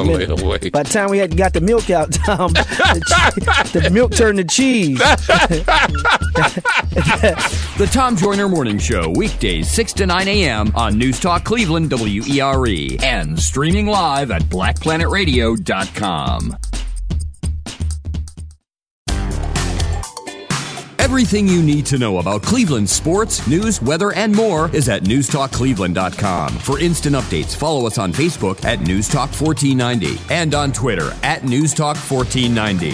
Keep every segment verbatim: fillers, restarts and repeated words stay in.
Lay minute. away. By the time we had got the milk out, Tom, the, the milk turned to cheese. The Tom Joyner Morning Show, weekdays six to nine a.m. on News Talk Cleveland W E R E and streaming live at black planet radio dot com. Everything you need to know about Cleveland sports, news, weather, and more is at news talk cleveland dot com. For instant updates, follow us on Facebook at News Talk fourteen ninety and on Twitter at News Talk fourteen ninety.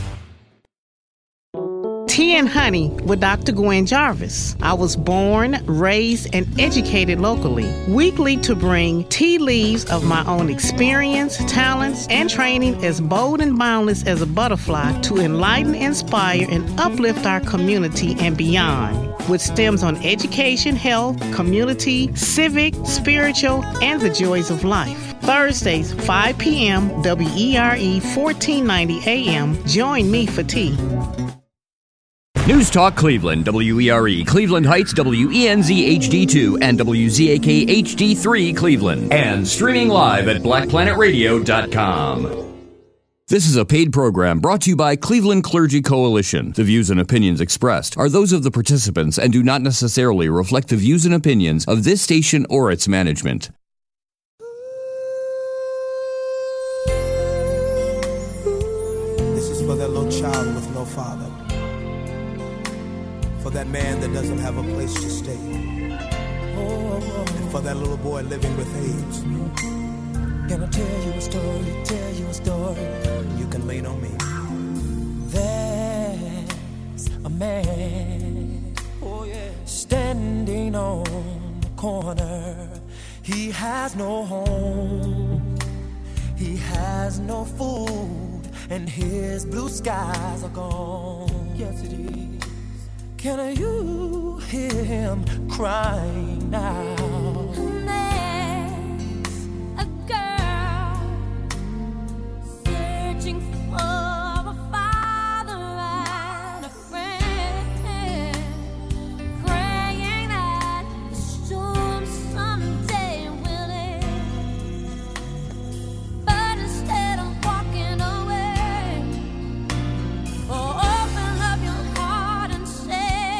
Tea and Honey with Doctor Gwen Jarvis. I was born, raised, and educated locally. Weekly to bring tea leaves of my own experience, talents, and training as bold and boundless as a butterfly to enlighten, inspire, and uplift our community and beyond. With stems on education, health, community, civic, spiritual, and the joys of life. Thursdays, five p.m., W E R E fourteen ninety A M. Join me for tea. News Talk Cleveland, W E R E, Cleveland Heights, W E N Z H D two, and W Z A K H D three, Cleveland. And streaming live at black planet radio dot com. This is a paid program brought to you by Cleveland Clergy Coalition. The views and opinions expressed are those of the participants and do not necessarily reflect the views and opinions of this station or its management. This is for that little child with no father. For that man that doesn't have a place to stay. And for that little boy living with AIDS. Can I tell you a story, tell you a story? You can lean on me. There's a man, oh yeah, standing on the corner. He has no home, he has no food, and his blue skies are gone. Yes it is. Can you hear him crying now? There's a girl searching for a father and a friend, praying that the storm someday will end. But instead of walking away, oh, open up your heart and say,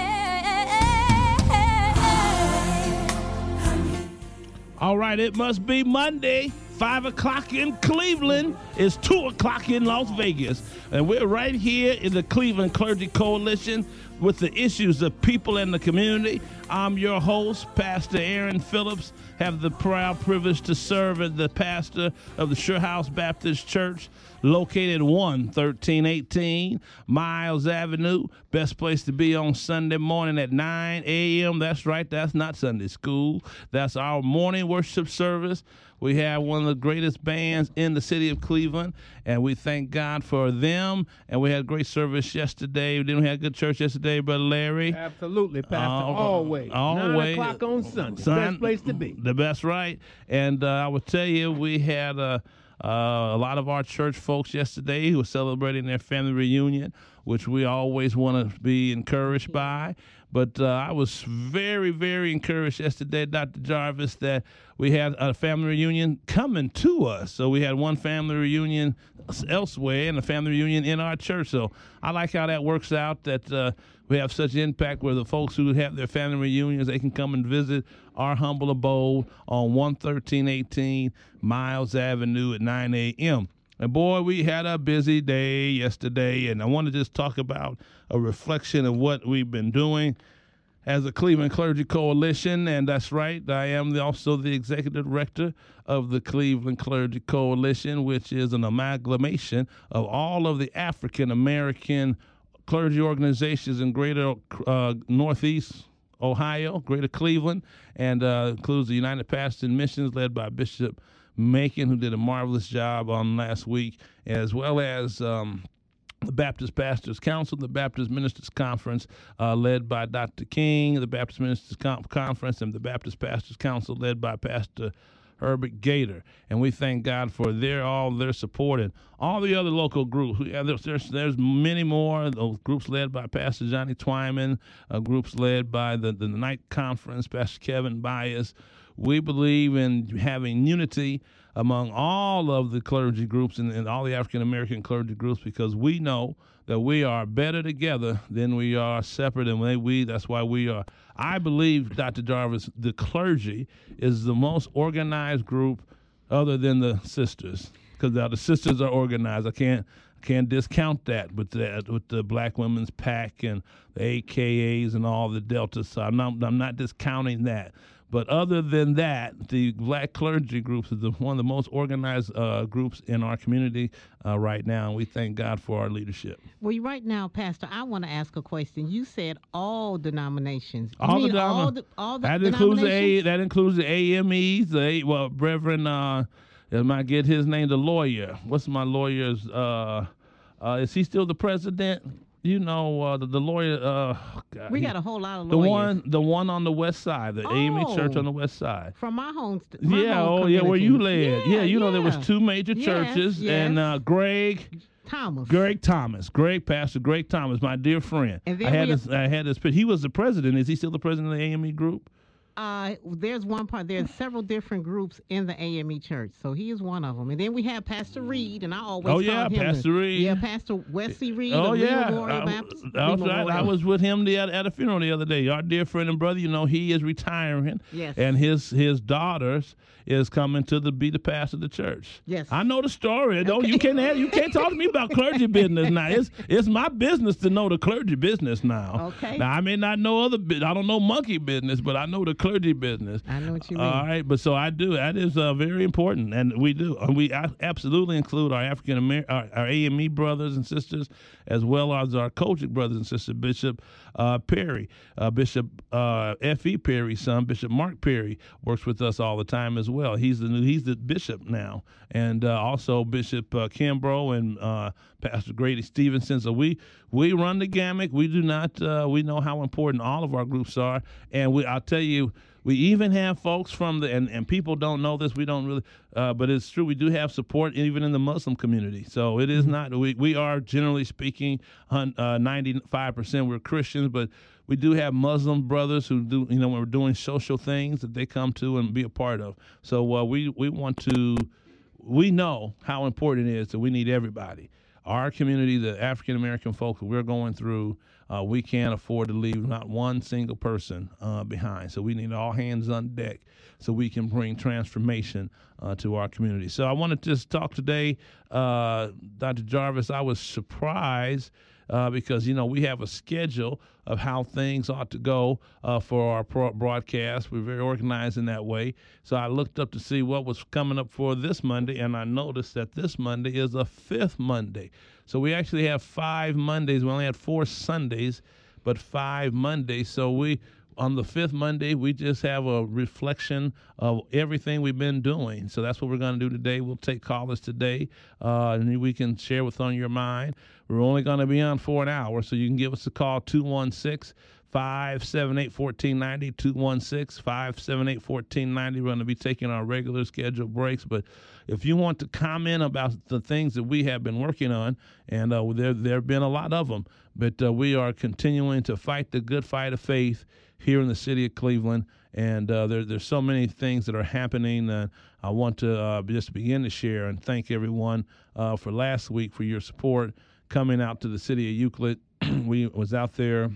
all right, it must be Monday, five o'clock in Cleveland. It's two o'clock in Las Vegas. And we're right here in the Cleveland Clergy Coalition with the issues of people in the community. I'm your host, Pastor Aaron Phillips. Have the proud privilege to serve as the pastor of the Sure House Baptist Church, located one thirteen eighteen Miles Avenue. Best place to be on Sunday morning at nine a.m. That's right, that's not Sunday school. That's our morning worship service. We have one of the greatest bands in the city of Cleveland, and we thank God for them. And we had great service yesterday. We didn't have good church yesterday, Brother Larry. Absolutely, Pastor. Uh, always. Always. Nine o'clock on Sunday. Sun, Best place to be. The best, right. And uh, I will tell you, we had a, uh, a lot of our church folks yesterday who were celebrating their family reunion, which we always want to be encouraged by. But uh, I was very, very encouraged yesterday, Doctor Jarvis, that we had a family reunion coming to us. So we had one family reunion elsewhere and a family reunion in our church. So I like how that works out, that uh, we have such impact where the folks who have their family reunions, they can come and visit our humble abode on one thirteen eighteen Miles Avenue at nine a.m. And boy, we had a busy day yesterday, and I want to just talk about a reflection of what we've been doing as a Cleveland Clergy Coalition. And that's right, I am the, also the executive director of the Cleveland Clergy Coalition, which is an amalgamation of all of the African-American clergy organizations in greater uh, Northeast Ohio, greater Cleveland, and uh, includes the United Pastors and Missions led by Bishop Macon, who did a marvelous job on last week, as well as um, the Baptist Pastors Council, the Baptist Ministers Conference uh, led by Doctor King, the Baptist Ministers Com- Conference, and the Baptist Pastors Council led by Pastor Herbert Gator. And we thank God for their all their support and all the other local groups. Yeah, there's, there's, there's many more. Those groups led by Pastor Johnny Twyman, uh, groups led by the, the Night Conference, Pastor Kevin Bias. We believe in having unity among all of the clergy groups and, and all the African American clergy groups, because we know that we are better together than we are separate, and we, we that's why we are. I believe, Doctor Jarvis, the clergy is the most organized group other than the sisters, because the sisters are organized. I can't can't discount that with the with the Black Women's PAC and the A K As and all the Deltas. So I'm not I'm not discounting that. But other than that, the black clergy groups is the, one of the most organized uh, groups in our community uh, right now, and we thank God for our leadership. Well, right now, Pastor, I want to ask a question. You said all denominations. You All mean the, all denom- the all the that includes the A, denominations? that includes the A M Es. The A, well, Reverend, uh, if I get his name, the lawyer. What's my lawyer's? Uh, uh, is he still the president? You know, uh, the, the lawyer. Uh, God, We he- got a whole lot of the lawyers. one, the one on the west side, the A M E Church Oh. on the west side. From my home. St- my Yeah, home oh yeah, where you community. live. Yeah, you know there was yeah. two major Yes, churches, and yes. uh, Greg, Thomas. Greg Thomas, Greg Pastor Greg Thomas, my dear friend. And then I had we- this, I had this. He was the president. Is he still the president of the A M E group? Uh, there's one part. There's several different groups in the A M E church, so he is one of them. And then we have Pastor Reed, and I always Oh, call yeah, him Pastor the, Reed. Yeah, Pastor Wesley Reed. Oh of yeah, Memorial I, Baptist. that's Lee right. I Memorial. was with him the, at, at a funeral the other day. Our dear friend and brother, you know, he is retiring. Yes. And his his daughters is coming to the be the pastor of the church. Yes. I know the story. Don't you can't have, you can't talk to me about clergy business now. It's it's my business to know the clergy business now. Okay. Now I may not know other bit. I don't know monkey business, but I know the clergy business. I know what you mean. All right, but so I do. That is uh, very important, and we do. And we a- absolutely include our African American, our, our A M E brothers and sisters, as well as our Kojic brothers and sisters. Bishop uh, Perry, uh, Bishop uh, F E Perry's son, Bishop Mark Perry, works with us all the time as well. He's the new, he's the bishop now, and uh, also Bishop uh, Kimbrough and uh, Pastor Grady Stevenson. So we we run the gamut. We do not. Uh, we know how important all of our groups are, and we. I'll tell you. We even have folks from the, and, and people don't know this, we don't really, uh, but it's true, we do have support even in the Muslim community. So it is not, we, we are generally speaking, uh, ninety-five percent we're Christians, but we do have Muslim brothers who do, you know, when we're doing social things that they come to and be a part of. So uh, we, we want to, we know how important it is that we need everybody. Our community, the African American folk that we're going through, uh, we can't afford to leave not one single person uh, behind. So we need all hands on deck so we can bring transformation uh, to our community. So I want to just talk today, uh, Doctor Jarvis. I was surprised uh, because, you know, we have a schedule of how things ought to go uh, for our pro- broadcast. We're very organized in that way. So I looked up to see what was coming up for this Monday, and I noticed that this Monday is a fifth Monday. So we actually have five Mondays. We only had four Sundays, but five Mondays. So we, on the fifth Monday, we just have a reflection of everything we've been doing. So that's what we're going to do today. We'll take callers today, uh, and we can share what's on your mind. We're only going to be on for an hour, so you can give us a call, two one six, five seven eight, one four nine zero, two one six, five seven eight, one four nine zero. We're going to be taking our regular scheduled breaks, but if you want to comment about the things that we have been working on, and uh, there there have been a lot of them, but uh, we are continuing to fight the good fight of faith here in the city of Cleveland, and uh, there, there's so many things that are happening. Uh, I want to uh, just begin to share and thank everyone uh, for last week for your support coming out to the city of Euclid. We was out there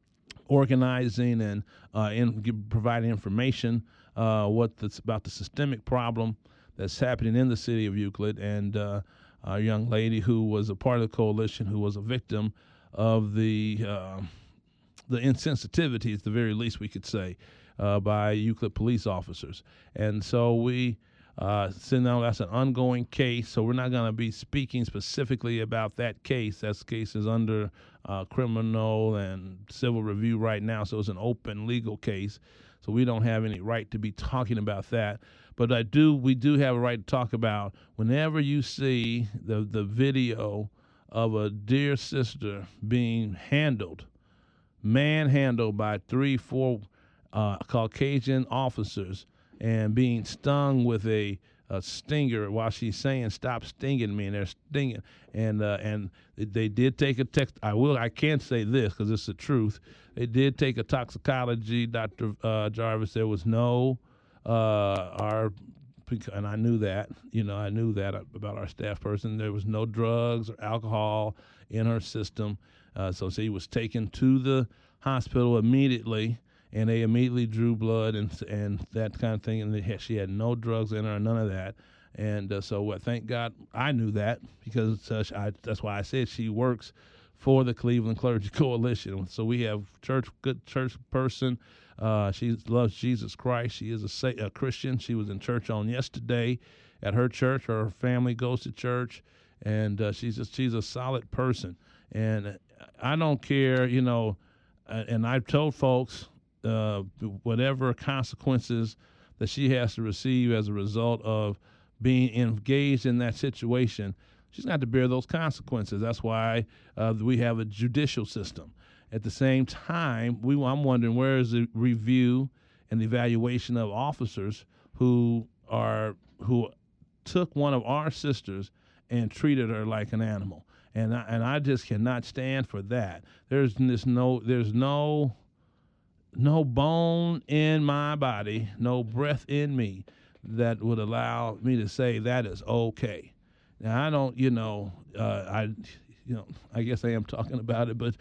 organizing and uh, in, give, providing information uh, what that's about the systemic problem that's happening in the city of Euclid, and uh, a young lady who was a part of the coalition who was a victim of the uh, the insensitivity, at the very least we could say, uh, by Euclid police officers. And so we uh, send out, that's an ongoing case, so we're not going to be speaking specifically about that case. That case is under uh, criminal and civil review right now, so it's an open legal case. So we don't have any right to be talking about that. But I do, we do have a right to talk about whenever you see the, the video of a dear sister being handled, manhandled by three, four uh, Caucasian officers and being stung with a, a stinger while she's saying, "Stop stinging me," and they're stinging. And uh, and they did take a text. I will. I can't say this because it's the truth. They did take a toxicology, Doctor Uh, Jarvis. There was no. Uh, our bec- and I knew that, you know, I knew that about our staff person. There was no drugs or alcohol in her system. Uh, so she was taken to the hospital immediately, and they immediately drew blood and and that kind of thing. And they had, she had no drugs in her, none of that. And uh, so, uh, thank God I knew that, because uh, I, that's why I said she works for the Cleveland Clergy Coalition. So we have church, good church person. Uh, she loves Jesus Christ. She is a, sa- a Christian. She was in church on yesterday at her church. Her family goes to church, and uh, she's a, she's a solid person. And I don't care, you know. And I've told folks, uh, whatever consequences that she has to receive as a result of being engaged in that situation, she's got to bear those consequences. That's why uh, we have a judicial system. At the same time, we I'm wondering, where is the review and evaluation of officers who are who took one of our sisters and treated her like an animal? And I, and I just cannot stand for that. There's this no there's no no bone in my body, no breath in me that would allow me to say that is okay. Now, I don't, you know, uh, I, you know, I guess I am talking about it, but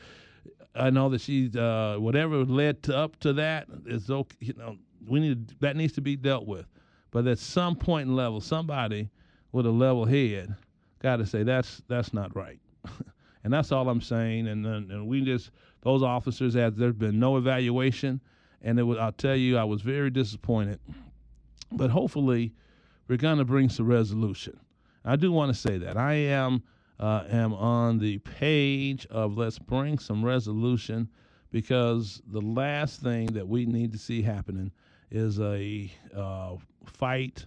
I know that she's, uh, whatever led to, up to that is okay. You know, we need that needs to be dealt with. But at some point in level, somebody with a level head got to say that's that's not right, and that's all I'm saying. And and we just those officers, as there's been no evaluation, and it was, I'll tell you, I was very disappointed. But hopefully, we're going to bring some resolution. I do want to say that I am uh, am on the page of let's bring some resolution, because the last thing that we need to see happening is a uh, fight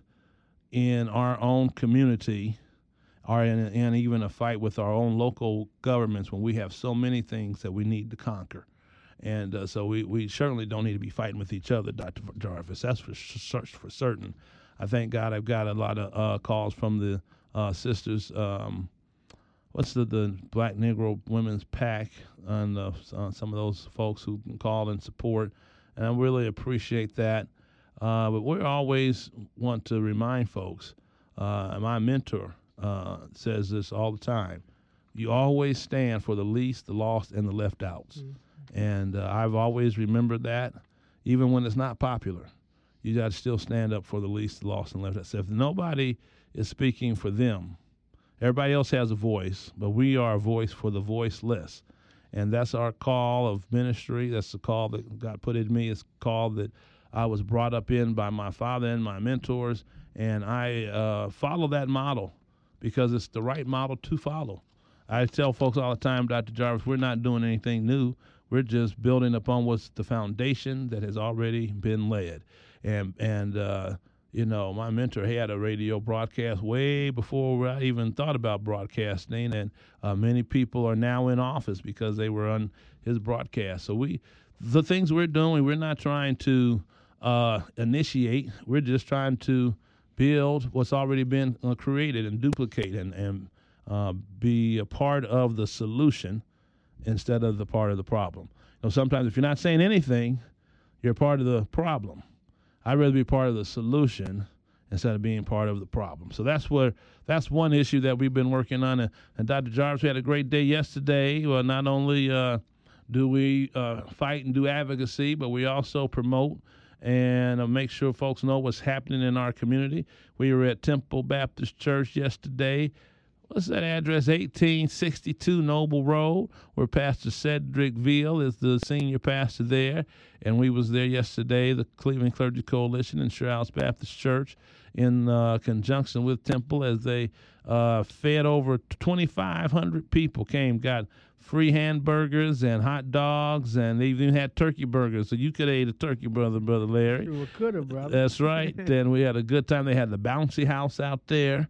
in our own community, or in, in even a fight with our own local governments, when we have so many things that we need to conquer. And uh, so we, we certainly don't need to be fighting with each other, Doctor Jarvis. That's for for certain. I thank God I've got a lot of uh, calls from the uh, sisters. Um, what's the, the Black Negro Women's Pack, and uh, uh, some of those folks who can call and support. And I really appreciate that. Uh, but we always want to remind folks, uh, my mentor uh, says this all the time, you always stand for the least, the lost, and the left outs. Mm-hmm. And uh, I've always remembered that, even when it's not popular. You got to still stand up for the least, the lost, and left out. So if nobody is speaking for them, everybody else has a voice, but we are a voice for the voiceless. And that's our call of ministry. That's the call that God put in me. It's a call that I was brought up in by my father and my mentors, and I uh, follow that model because it's the right model to follow. I tell folks all the time, Doctor Jarvis, we're not doing anything new. We're just building upon what's the foundation that has already been laid. And, and uh, you know, my mentor had a radio broadcast way before I even thought about broadcasting, and uh, many people are now in office because they were on his broadcast. So we, the things we're doing, we're not trying to uh, initiate. We're just trying to build what's already been uh, created and duplicate and, and uh, be a part of the solution instead of the part of the problem. You know, sometimes if you're not saying anything, you're part of the problem. I'd rather be part of the solution instead of being part of the problem. So that's where that's one issue that we've been working on. And, and Doctor Jarvis, we had a great day yesterday. Well, not only uh, do we uh, fight and do advocacy, but we also promote and uh, make sure folks know what's happening in our community. We were at Temple Baptist Church yesterday. What's that address? eighteen sixty-two Noble Road, where Pastor Cedric Veal is the senior pastor there. And we was there yesterday, the Cleveland Clergy Coalition and Shrouds Baptist Church, in uh, conjunction with Temple, as they uh, fed over twenty-five hundred people came, got free hamburgers and hot dogs, and they even had turkey burgers. So you could have ate a turkey, brother, Brother Larry. Sure could have, brother. That's right. And we had a good time. They had the bouncy house out there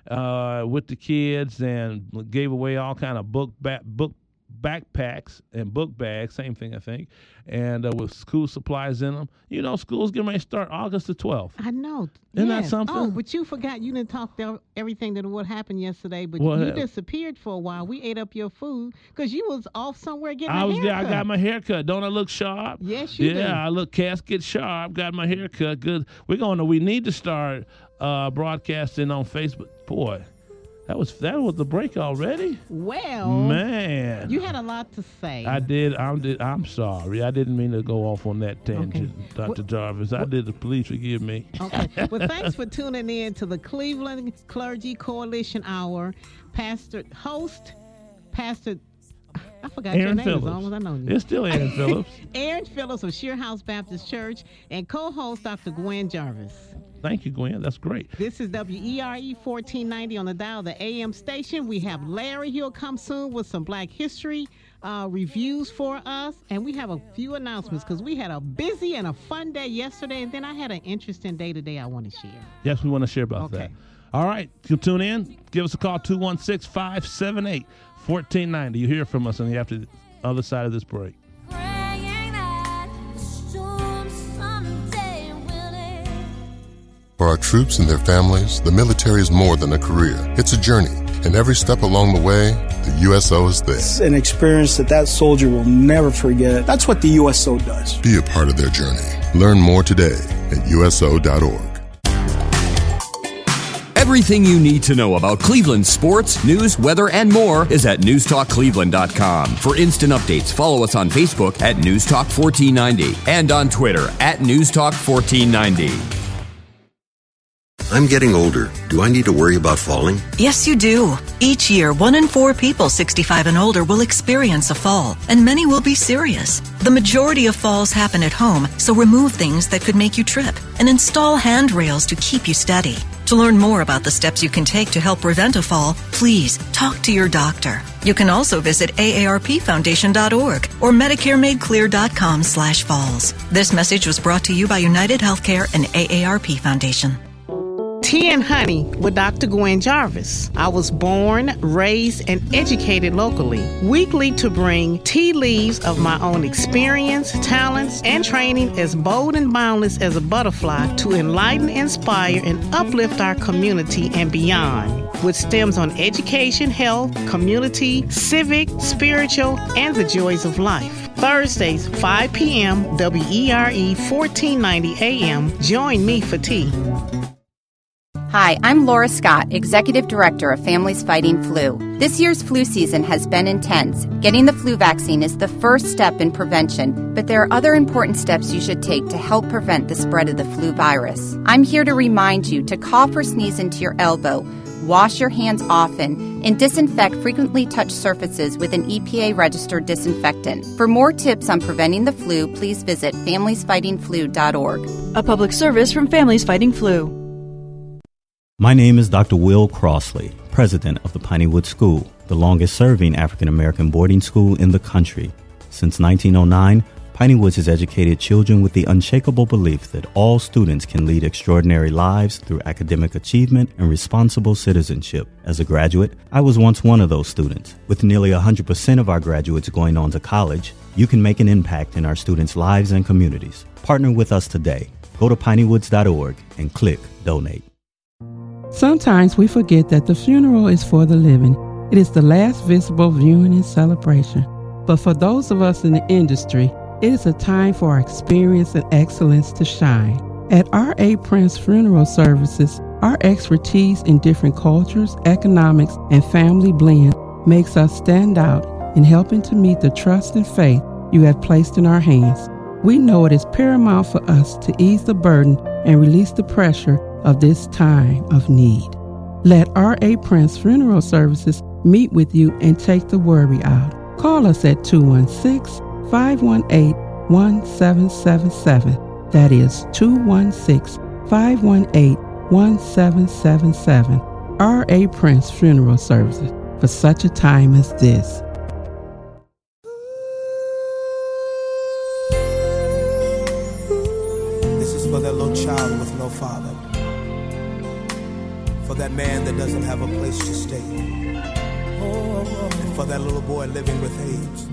uh, with the kids, and gave away all kind of book back, book backpacks and book bags, same thing I think, and uh, with school supplies in them. You know, school's getting ready to start August the twelfth. I know. Isn't yes. that something? Oh, but you forgot, you didn't talk to everything that what happened yesterday, but What you happened? disappeared for a while. We ate up your food because you was off somewhere getting I a was there. haircut. I got my haircut. Don't I look sharp? Yes, you yeah, do. I look casket sharp. Got my haircut good. We're going to. We need to start uh, broadcasting on Facebook. Boy, that was that was the break already. Well, man, you had a lot to say. I did. I'm did. I'm sorry. I didn't mean to go off on that tangent, Okay. Doctor What- Jarvis. I did. Please forgive me. Okay. Well, thanks for tuning in to the Cleveland Clergy Coalition Hour. Pastor, host, Pastor, I forgot your Aaron name Phillips. as long as I know you. It's still Aaron Phillips. Aaron Phillips of Sheer House Baptist Church and co-host Doctor Gwen Jarvis. Thank you, Gwen. That's great. This is W E R E fourteen ninety on the dial, the A M station. We have Larry. He'll come soon with some Black History uh, reviews for us. And we have a few announcements because we had a busy and a fun day yesterday. And then I had an interesting day today I want to share. Yes, we want to share about Okay. that. All right, you tune in. Give us a call, two one six, five seven eight, one four nine zero. You hear from us on the after other side of this break. Praying that the storm someday will end. For our troops and their families, the military is more than a career. It's a journey, and every step along the way, the U S O is there. It's an experience that that soldier will never forget. That's what the U S O does. Be a part of their journey. Learn more today at U S O dot org. Everything you need to know about Cleveland sports, news, weather, and more is at news talk cleveland dot com. For instant updates, follow us on Facebook at news talk fourteen ninety and on Twitter at news talk fourteen ninety. I'm getting older. Do I need to worry about falling? Yes, you do. Each year, one in four people sixty-five and older will experience a fall, and many will be serious. The majority of falls happen at home, so remove things that could make you trip and install handrails to keep you steady. To learn more about the steps you can take to help prevent a fall, please talk to your doctor. You can also visit A A R P foundation dot org or medicare made clear dot com slash falls. This message was brought to you by United Healthcare and A A R P Foundation. Tea and Honey with Doctor Gwen Jarvis. I was born, raised, and educated locally. Weekly to bring tea leaves of my own experience, talents, and training as bold and boundless as a butterfly to enlighten, inspire, and uplift our community and beyond. With stems on education, health, community, civic, spiritual, and the joys of life. Thursdays, five p.m., W E R E fourteen ninety A M. Join me for tea. Hi, I'm Laura Scott, Executive Director of Families Fighting Flu. This year's flu season has been intense. Getting the flu vaccine is the first step in prevention, but there are other important steps you should take to help prevent the spread of the flu virus. I'm here to remind you to cough or sneeze into your elbow, wash your hands often, and disinfect frequently touched surfaces with an E P A-registered disinfectant. For more tips on preventing the flu, please visit families fighting flu dot org. A public service from Families Fighting Flu. My name is Doctor Will Crossley, president of the Pineywood School, the longest-serving African-American boarding school in the country. Since nineteen oh nine, Pineywood has educated children with the unshakable belief that all students can lead extraordinary lives through academic achievement and responsible citizenship. As a graduate, I was once one of those students. With nearly one hundred percent of our graduates going on to college, you can make an impact in our students' lives and communities. Partner with us today. Go to piney woods dot org and click Donate. Sometimes we forget that the funeral is for the living. It is the last visible viewing and celebration. But for those of us in the industry, it is a time for our experience and excellence to shine. At R A. Prince Funeral Services, our expertise in different cultures, economics, and family blend makes us stand out in helping to meet the trust and faith you have placed in our hands. We know it is paramount for us to ease the burden and release the pressure of this time of need. Let R A. Prince Funeral Services meet with you and take the worry out. Call us at two one six, five one eight, one seven seven seven. That is two one six, five one eight, one seven seven seven. R A. Prince Funeral Services, for such a time as this. This is for that little child with no father. For that man that doesn't have a place to stay. And for that little boy living with AIDS.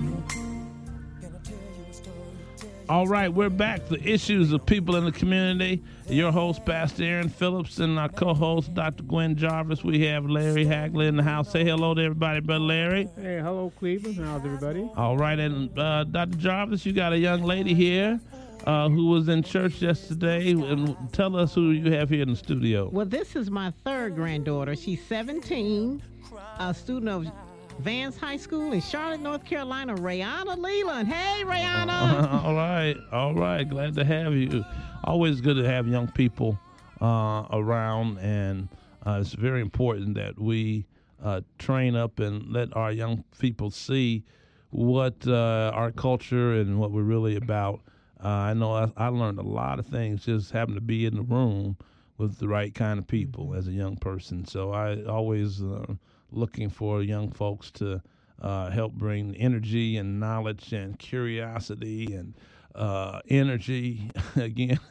All right, we're back. The issues of people in the community. Your host, Pastor Aaron Phillips, and our co-host, Doctor Gwen Jarvis. We have Larry Hagley in the house. Say hello to everybody, Brother Larry. Hey, hello, Cleveland. How's everybody? All right, and uh, Doctor Jarvis, you got a young lady here uh, who was in church yesterday. And tell us who you have here in the studio. Well, this is my third granddaughter. She's seventeen, a student of Vance High School in Charlotte, North Carolina, Rayana Leland. Hey, Rayana. all right. All right. Glad to have you. Always good to have young people uh, around, and uh, it's very important that we uh, train up and let our young people see what uh, our culture and what we're really about. Uh, I know I, I learned a lot of things just having to be in the room with the right kind of people as a young person. So I always uh, looking for young folks to uh, help bring energy and knowledge and curiosity and uh, energy again.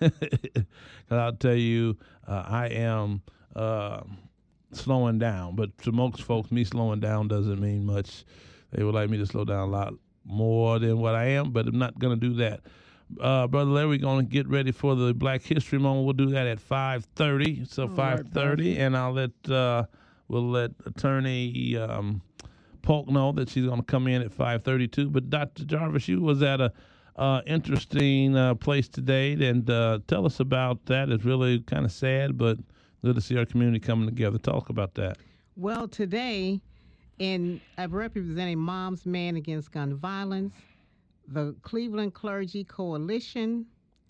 I'll tell you, uh, I am uh, slowing down, but to most folks, me slowing down doesn't mean much. They would like me to slow down a lot more than what I am, but I'm not going to do that. Uh, Brother Larry, we're going to get ready for the Black History Moment. We'll do that at five thirty. So All five thirty, right, and I'll let uh, we'll let Attorney um, Polk know that she's going to come in at five thirty-two. But Doctor Jarvis, you was at a uh, interesting uh, place today, and uh, tell us about that. It's really kind of sad, but good to see our community coming together. Talk about that. Well, today, in uh, representing Moms Man Against Gun Violence, the Cleveland Clergy Coalition,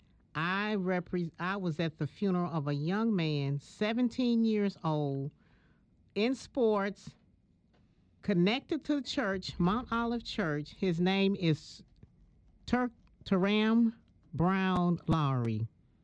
I repre- I was at the funeral of a young man, seventeen years old, in sports, connected to the church, Mount Olive Church. His name is Tur- Taram Brown Lowry.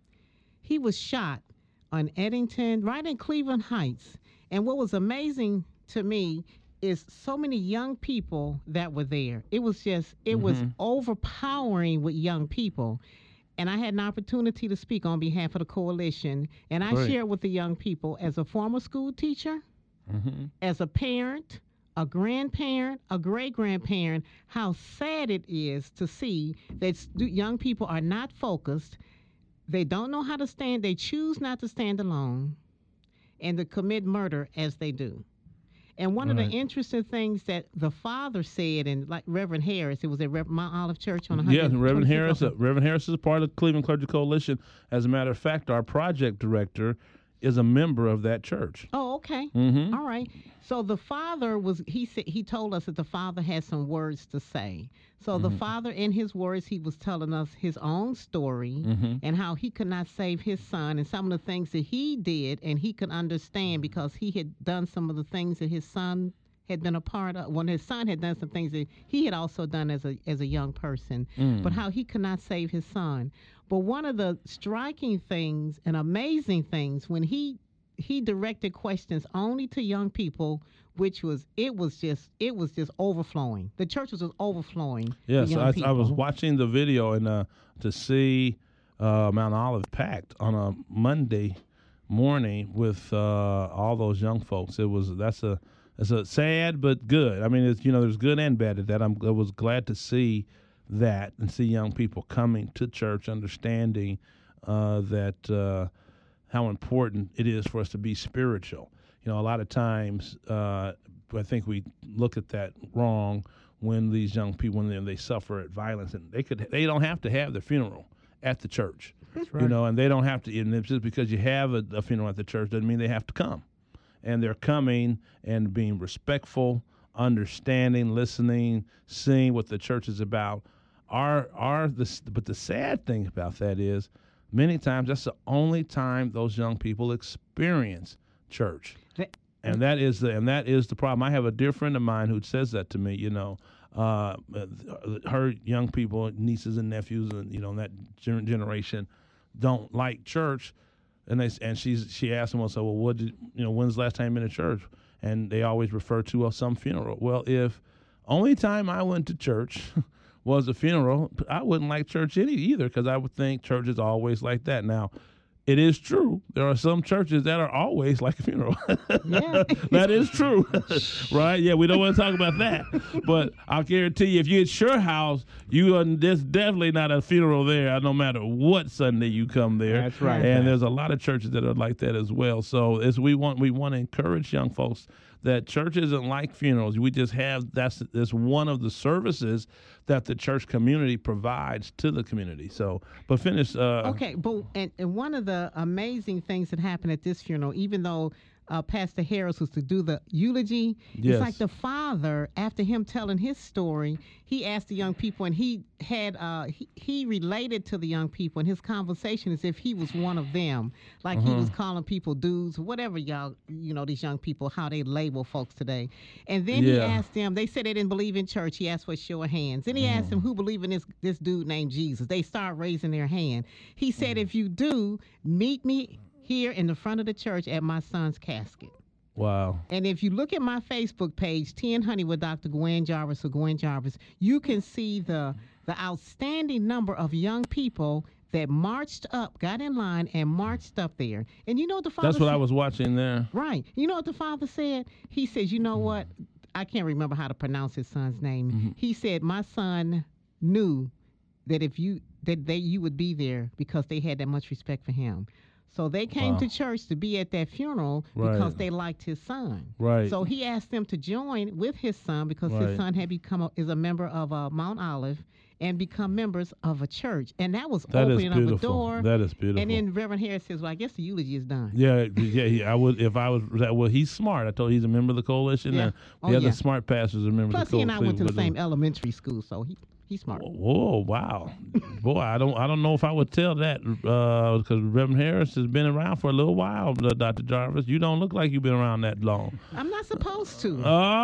He was shot on Eddington, right in Cleveland Heights. And what was amazing to me is so many young people that were there. It was just, it mm-hmm. was overpowering with young people. And I had an opportunity to speak on behalf of the coalition. And I Great. shared with the young people as a former school teacher, mm-hmm. as a parent, a grandparent, a great-grandparent, how sad it is to see that stu- young people are not focused. They don't know how to stand. They choose not to stand alone and to commit murder as they do. And one right. of the interesting things that the father said, and like Reverend Harris, it was at Rev- Mount Olive Church on one hundred. Yeah, Reverend Harris. Uh, Reverend Harris is a part of the Cleveland Clergy Coalition. As a matter of fact, our project director is a member of that church. Oh, okay. Mm-hmm. All right. So the father was, he said, he told us that the father had some words to say. So mm-hmm. the father, in his words, he was telling us his own story mm-hmm. and how he could not save his son and some of the things that he did, and he could understand because he had done some of the things that his son had been a part of. When his son had done some things that he had also done as a as a young person, mm. but how he could not save his son. But one of the striking things and amazing things when he he directed questions only to young people, which was it was just it was just overflowing. The church was just overflowing. Yes, young I, people. I was watching the video and uh, to see uh, Mount Olive packed on a Monday morning with uh, all those young folks. It was that's a it's a sad but good. I mean, it's, you know, there's good and bad at that. I'm, I was glad to see that and see young people coming to church, understanding uh, that uh, how important it is for us to be spiritual. You know, a lot of times uh, I think we look at that wrong when these young people, when they, they suffer at violence, and they could they don't have to have their funeral at the church. That's right. You know, and they don't have to. And it's just because you have a, a funeral at the church doesn't mean they have to come. And they're coming and being respectful, understanding, listening, seeing what the church is about. Our, our, the, but the sad thing about that is many times that's the only time those young people experience church. And that is the, and that is the problem. I have a dear friend of mine who says that to me, you know, uh, her young people, nieces and nephews, and, you know, that generation don't like church. And they and she's she asked them, so well, what did you know? When's the last time you been to church? And they always refer to uh, some funeral. Well, if only time I went to church was a funeral, I wouldn't like church any either, because I would think church is always like that. Now, it is true. There are some churches that are always like a funeral. Yeah. That is true. Right? Yeah, we don't want to talk about that. But I'll guarantee you, if you're at Sure House, you are, there's definitely not a funeral there, no matter what Sunday you come there. That's right. And there's a lot of churches that are like that as well. So as we want, we want to encourage young folks that church isn't like funerals. We just have that's that's one of the services that the church community provides to the community. So, but finish. Uh, okay, but and, and one of the amazing things that happened at this funeral, even though uh, Pastor Harris was to do the eulogy, yes. it's like the father, after him telling his story, he asked the young people, and he had uh, he, he related to the young people in his conversation as if he was one of them, like Uh-huh. he was calling people dudes, whatever y'all, you know, these young people, how they label folks today. And then he Yeah. asked them, they said they didn't believe in church. He asked for a show of hands. Then he asked them who believe in this this dude named Jesus. They start raising their hand. He said, if you do, meet me here in the front of the church at my son's casket. Wow. And if you look at my Facebook page, Tea and Honey with Doctor Gwen Jarvis or Gwen Jarvis, you can see the the outstanding number of young people that marched up, got in line, and marched up there. And you know what the father That's what said? I was watching there. Right. You know what the father said? He says, you know what? I can't remember how to pronounce his son's name. Mm-hmm. He said, my son knew that if you that they you would be there because they had that much respect for him. So they came Wow. to church to be at that funeral Right. because they liked his son. Right. So he asked them to join with his son because Right. his son had become a, is a member of uh, Mount Olive and become members of a church. And that was That is opening up a beautiful. door. That is beautiful. And then Reverend Harris says, well, I guess the eulogy is done. Yeah, yeah, he, I would if I was that. Well, he's smart. I told you he's a member of the coalition. Yeah. And Oh, the other yeah. smart pastors are members Plus, of the he coalition. and I went to the but, uh, same elementary school, so he he's smart. Whoa, wow, boy! I don't, I don't know if I would tell that because Reverend Harris has been around for a little while. uh, Doctor Jarvis, you don't look like you've been around that long. I'm not supposed to.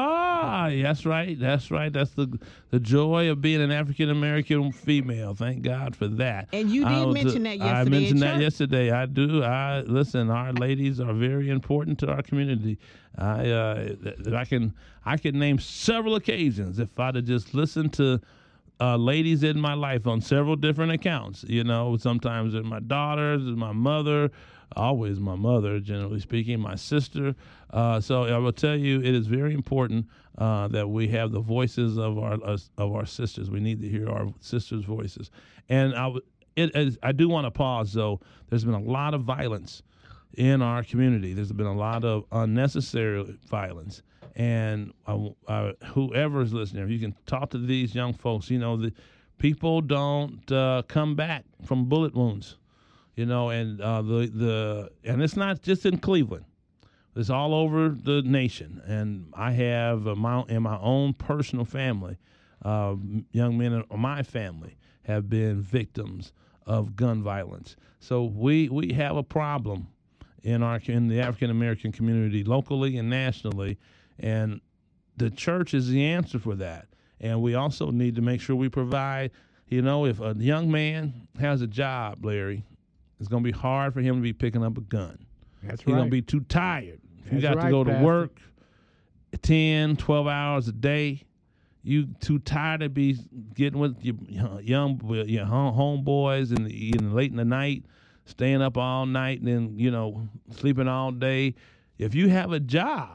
Ah, that's right, that's right. That's the the joy of being an African American female. Thank God for that. And you I did was, mention uh, that I yesterday mentioned at that church. yesterday. I do. I listen. Our ladies are very important to our community. I, uh, th- th- I can, I can name several occasions if I'd have just listened to. Uh, ladies in my life on several different accounts. You know, sometimes they're my daughters, my mother, always my mother, generally speaking, my sister. Uh, so I will tell you, it is very important uh, that we have the voices of our uh, of our sisters. We need to hear our sisters' voices. And I, w- it, is, I do want to pause, though. There's been a lot of violence in our community. There's been a lot of unnecessary violence. And uh, uh, whoever is listening, if you can talk to these young folks, you know, the people don't uh, come back from bullet wounds, you know, and uh, the the and it's not just in Cleveland; it's all over the nation. And I have uh, my in my own personal family, uh, young men in my family have been victims of gun violence. So we we have a problem in our in the African American community, locally and nationally. And the church is the answer for that. And we also need to make sure we provide, you know, if a young man has a job, Larry, it's going to be hard for him to be picking up a gun. That's He's going right. to be too tired. If you That's got right, to go to Pastor. work ten, twelve hours a day, you too tired to be getting with your young, your homeboys in the, in the late in the night, staying up all night and then, you know, sleeping all day. If you have a job,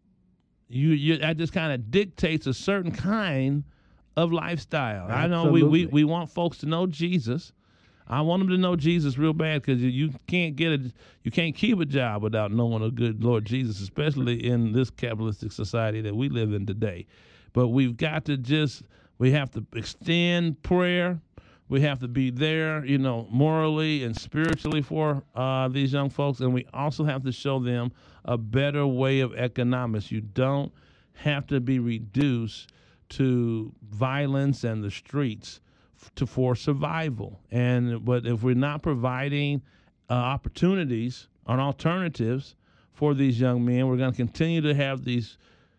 You, you that just kind of dictates a certain kind of lifestyle. I know we, we, we want folks to know Jesus. I want them to know Jesus real bad because you, you can't get a you can't keep a job without knowing a good Lord Jesus, especially in this capitalistic society that we live in today. But we've got to just we have to extend prayer. We have to be there, you know, morally and spiritually for uh, these young folks, and we also have to show them a better way of economics. You don't have to be reduced to violence and the streets f- to for survival. And but if we're not providing uh, opportunities and alternatives for these young men, we're going to continue to have these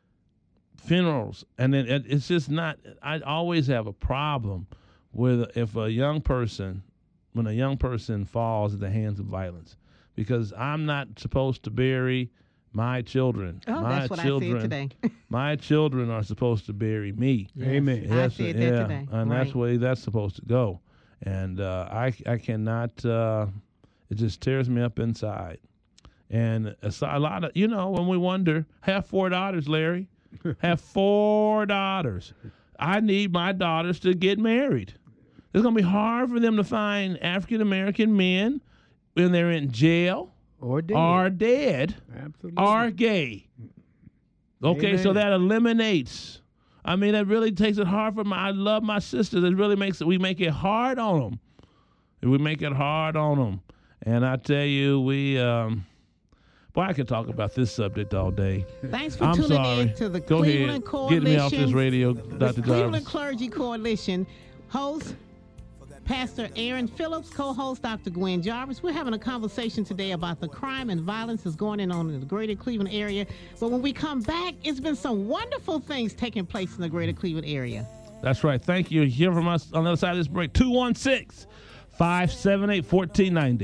funerals, and then it, it's just not. I always have a problem with if a young person, when a young person falls at the hands of violence, because I'm not supposed to bury my children. Oh, my that's what children, I said today. my children are supposed to bury me. Yes, Amen. I Yes, said that yeah, today. and Right. that's the way that's supposed to go. And uh, I, I cannot. Uh, it just tears me up inside. And it's a lot of, you know, when we wonder, have four daughters, Larry, have four daughters. I need my daughters to get married. It's going to be hard for them to find African-American men when they're in jail or dead, or, dead, Absolutely. or gay. Okay, Amen. so that eliminates. I mean, that really takes it hard for my. I love my sisters. It really makes it. We make it hard on them. We make it hard on them, and I tell you, we. Um, boy, I could talk about this subject all day. Thanks for I'm tuning sorry. in to the Go Cleveland ahead. Coalition. Get me off this radio, The Doctor Cleveland Jarvis. Clergy Coalition host Pastor Aaron Phillips, co-host Doctor Gwen Jarvis. We're having a conversation today about the crime and violence that's going on in the greater Cleveland area. But when we come back, it's been some wonderful things taking place in the greater Cleveland area. That's right. Thank you. Hear from us on the other side of this break. two one six, five seven eight, one four nine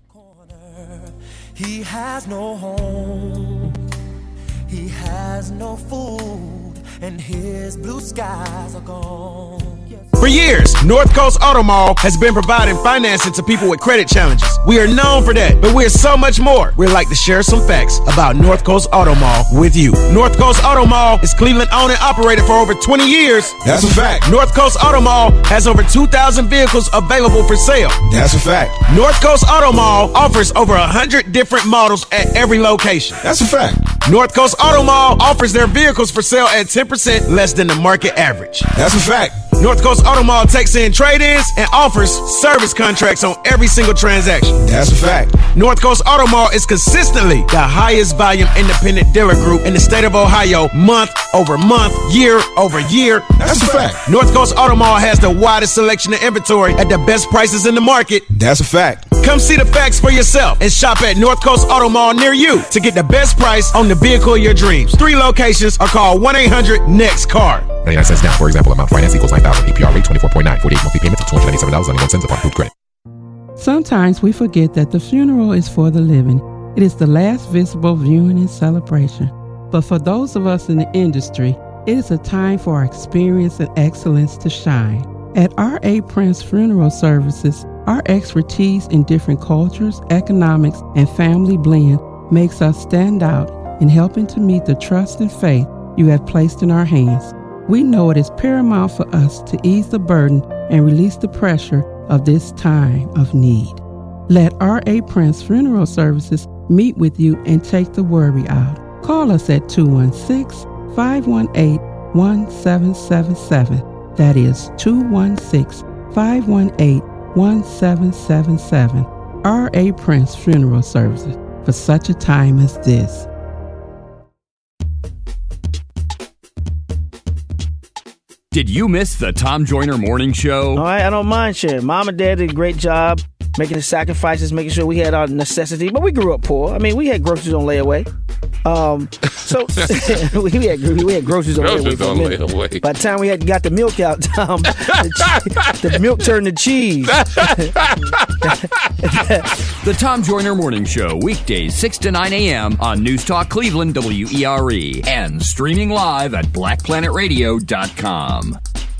zero. He has no home, he has no food, and his blue skies are gone. For years, North Coast Auto Mall has been providing financing to people with credit challenges. We are known for that, but we're so much more. We'd like to share some facts about North Coast Auto Mall with you. North Coast Auto Mall is Cleveland owned and operated for over twenty years. That's a fact. North Coast Auto Mall has over two thousand vehicles available for sale. That's a fact. North Coast Auto Mall offers over one hundred different models at every location. That's a fact. North Coast Auto Mall offers their vehicles for sale at ten percent less than the market average. That's a fact. North Coast Auto Mall takes in trade-ins and offers service contracts on every single transaction. That's a fact. North Coast Auto Mall is consistently the highest volume independent dealer group in the state of Ohio, month over month, year over year. That's a fact. North Coast Auto Mall has the widest selection of inventory at the best prices in the market. That's a fact. Come see the facts for yourself and shop at North Coast Auto Mall near you to get the best price on the vehicle of your dreams. Three locations are called one eight hundred next car. ninety-nine cents down. For example, amount finance equals nine thousand. A P R rate twenty-four point nine. forty-eight monthly payments of two hundred ninety-seven dollars and ninety-one cents upon approved credit. Sometimes we forget that the funeral is for the living. It is the last visible viewing and celebration. But for those of us in the industry, it is a time for our experience and excellence to shine. At R A. Prince Funeral Services, our expertise in different cultures, economics, and family blend makes us stand out in helping to meet the trust and faith you have placed in our hands. We know it is paramount for us to ease the burden and release the pressure of this time of need. Let R A. Prince Funeral Services meet with you and take the worry out. Call us at two one six, five one eight, one seven seven seven. That is two one six, five one eight, one seven seven seven. R A. Prince Funeral Services, for such a time as this. Did you miss the Tom Joyner Morning Show? All right, I don't mind sharing. Mom and Dad did a great job making the sacrifices, making sure we had our necessity. But we grew up poor. I mean, we had groceries on layaway. Um, so we had we had groceries on Groceries layaway. on layaway. By the time we had got the milk out, um, the, the milk turned to cheese. The Tom Joyner Morning Show, weekdays six to nine a.m. on News Talk Cleveland W E R E and streaming live at black planet radio dot com.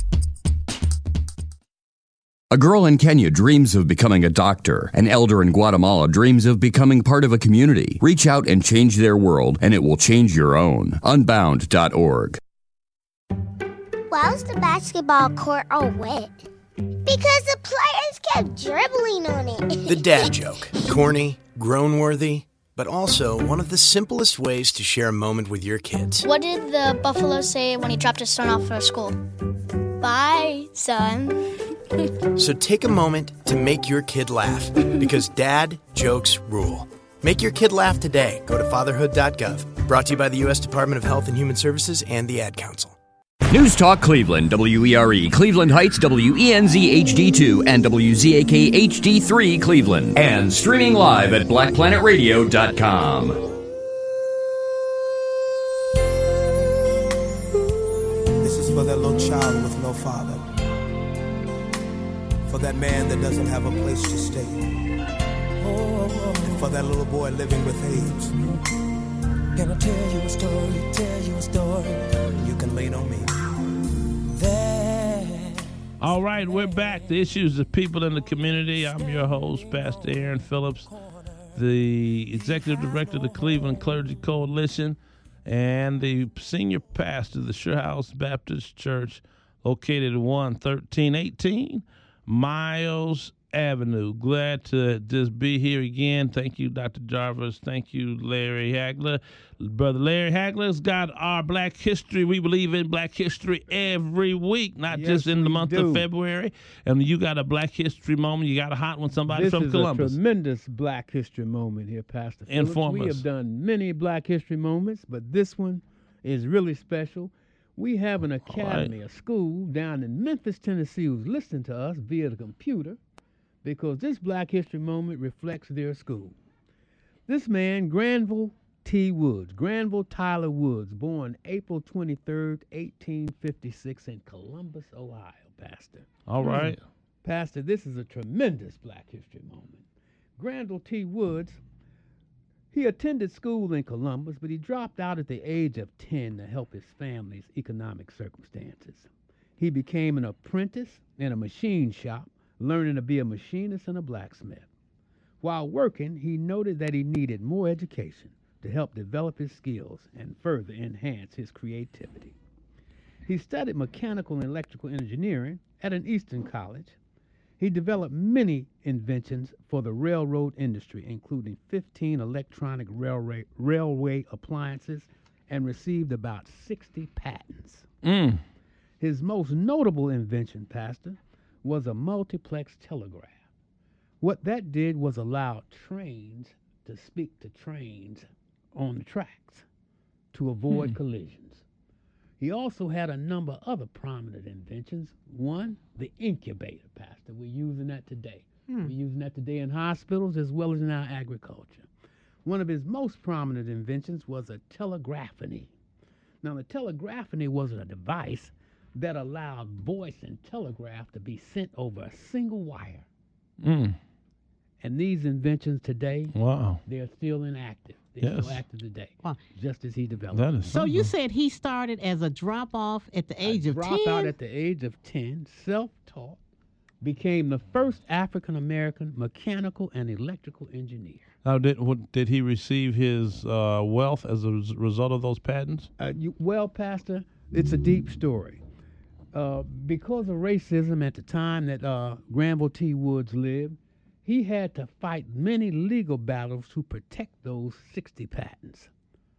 A girl in Kenya dreams of becoming a doctor. An elder in Guatemala dreams of becoming part of a community. Reach out and change their world, and it will change your own. unbound dot org. Why was the basketball court all wet? Because the players kept dribbling on it. The dad joke. Corny, groan-worthy, but also one of the simplest ways to share a moment with your kids. What did the buffalo say when he dropped his son off for school? Bye, son. So take a moment to make your kid laugh, because dad jokes rule. Make your kid laugh today. Go to fatherhood dot gov. Brought to you by the U S Department of Health and Human Services and the Ad Council. News Talk Cleveland, W E R E, Cleveland Heights, W E N Z H D two, and W Z A K H D three, Cleveland. And streaming live at black planet radio dot com. This is for that little child with no father. For that man that doesn't have a place to stay. And for that little boy living with AIDS. Can I tell you a story, tell you a story? You can lean on me. There. All right, we're back. The issues of people in the community. I'm your host, Pastor Aaron Phillips, the executive director of the Cleveland Clergy Coalition and the senior pastor of the Sure House Baptist Church, located at one thirteen eighteen Miles Avenue. Glad to just be here again. Thank you, Doctor Jarvis. Thank you, Larry Hagler. Brother Larry Hagler's got our Black History. We believe in Black History every week, not Yes, just in the we month do. of February. And you got a Black History moment. You got a hot one, somebody This from is Columbus. a tremendous Black History moment here, Pastor Phillips. Inform We us. have done many Black History moments, but this one is really special. We have an academy, a school down in Memphis, Tennessee, who's listening to us via the computer because this Black History moment reflects their school. This man, Granville T. Woods, Granville Tyler Woods, born April twenty-third, eighteen fifty-six in Columbus, Ohio, Pastor. All right. Pastor, this is a tremendous Black History moment. Granville T. Woods, he attended school in Columbus, but he dropped out at the age of ten to help his family's economic circumstances. He became an apprentice in a machine shop, learning to be a machinist and a blacksmith. While working, he noted that he needed more education to help develop his skills and further enhance his creativity. He studied mechanical and electrical engineering at an Eastern college. He developed many inventions for the railroad industry, including fifteen electronic railway, railway appliances, and received about sixty patents. Mm. His most notable invention, Pastor, was a multiplex telegraph. What that did was allow trains to speak to trains on the tracks to avoid Hmm. collisions. He also had a number of other prominent inventions. One, the incubator, Pastor. We're using that today. Hmm. We're using that today in hospitals as well as in our agriculture. One of his most prominent inventions was a telegraphony. Now, the telegraphony was a device that allowed voice and telegraph to be sent over a single wire. Mm. And these inventions today, Wow. they're still inactive. They're Yes. still active today, Wow. just as he developed. That them. is So you said he started as a drop off at the age A of dropout ten? at the age of ten, self-taught, became the first African-American mechanical and electrical engineer. Now, did what, did he receive his uh, wealth as a res- result of those patents? Uh, you, well, Pastor, it's a deep story. Uh, because of racism at the time that uh, Granville T. Woods lived, he had to fight many legal battles to protect those sixty patents.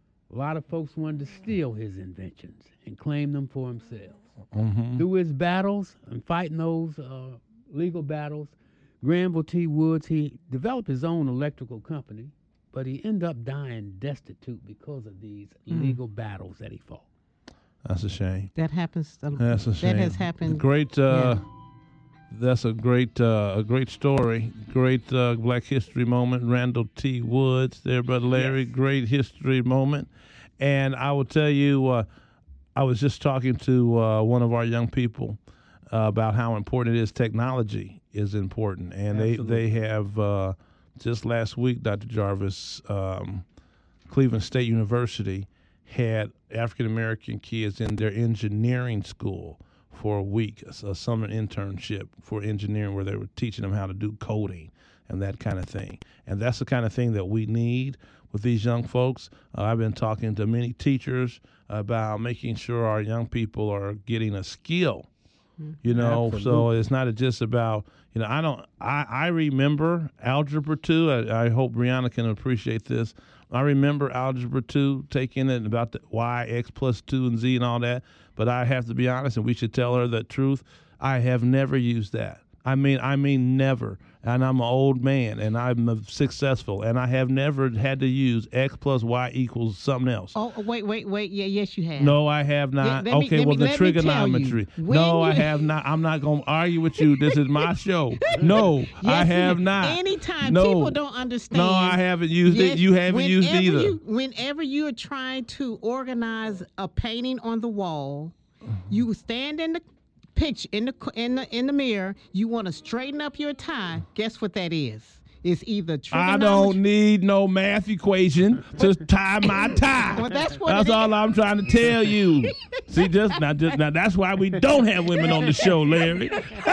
A lot of folks wanted to steal his inventions and claim them for themselves. Mm-hmm. Through his battles and fighting those uh, legal battles, Granville T. Woods, he developed his own electrical company, but he ended up dying destitute because of these Mm. legal battles that he fought. That's a shame. That happens. A, That's a shame. That has happened. Great. Uh, That's a great, uh, a great story. Great uh, Black History moment. Randall T. Woods, there, Brother Larry. Yes. Great history moment. And I will tell you, uh, I was just talking to uh, one of our young people uh, about how important it is. Technology is important, and they they have uh, just last week, Doctor Jarvis, um, Cleveland State University had African American kids in their engineering school for a week, a, a summer internship for engineering where they were teaching them how to do coding and that kind of thing. And that's the kind of thing that we need with these young folks. Uh, I've been talking to many teachers about making sure our young people are getting a skill. You know, Absolutely. so it's not just about, you know, I don't, I, I remember Algebra two. I, I hope Brianna can appreciate this. I remember Algebra two, taking it about the y, x plus two, and z and all that. But I have to be honest, and we should tell her the truth, I have never used that. I mean, I mean never. And I'm an old man, and I'm successful, and I have never had to use x plus y equals something else. Oh, wait, wait, wait. Yeah, yes, you have. No, I have not. let me- okay, let well, me- the let me tell you, trigonometry. when No, I you- have not. I'm not going to argue with you. This is my show. No, Yes, I you have not. Anytime no. people don't understand. No, I haven't used yes, it. You haven't used it whenever either. You, whenever you're trying to organize a painting on the wall, you stand in the picture in the in the in the mirror. You want to straighten up your tie. Guess what that is? It's either trigonometry. I don't need no math equation to tie my tie. Well, that's what That's it all is. I'm trying to tell you. See, just now, just now. That's why we don't have women on the show, Larry.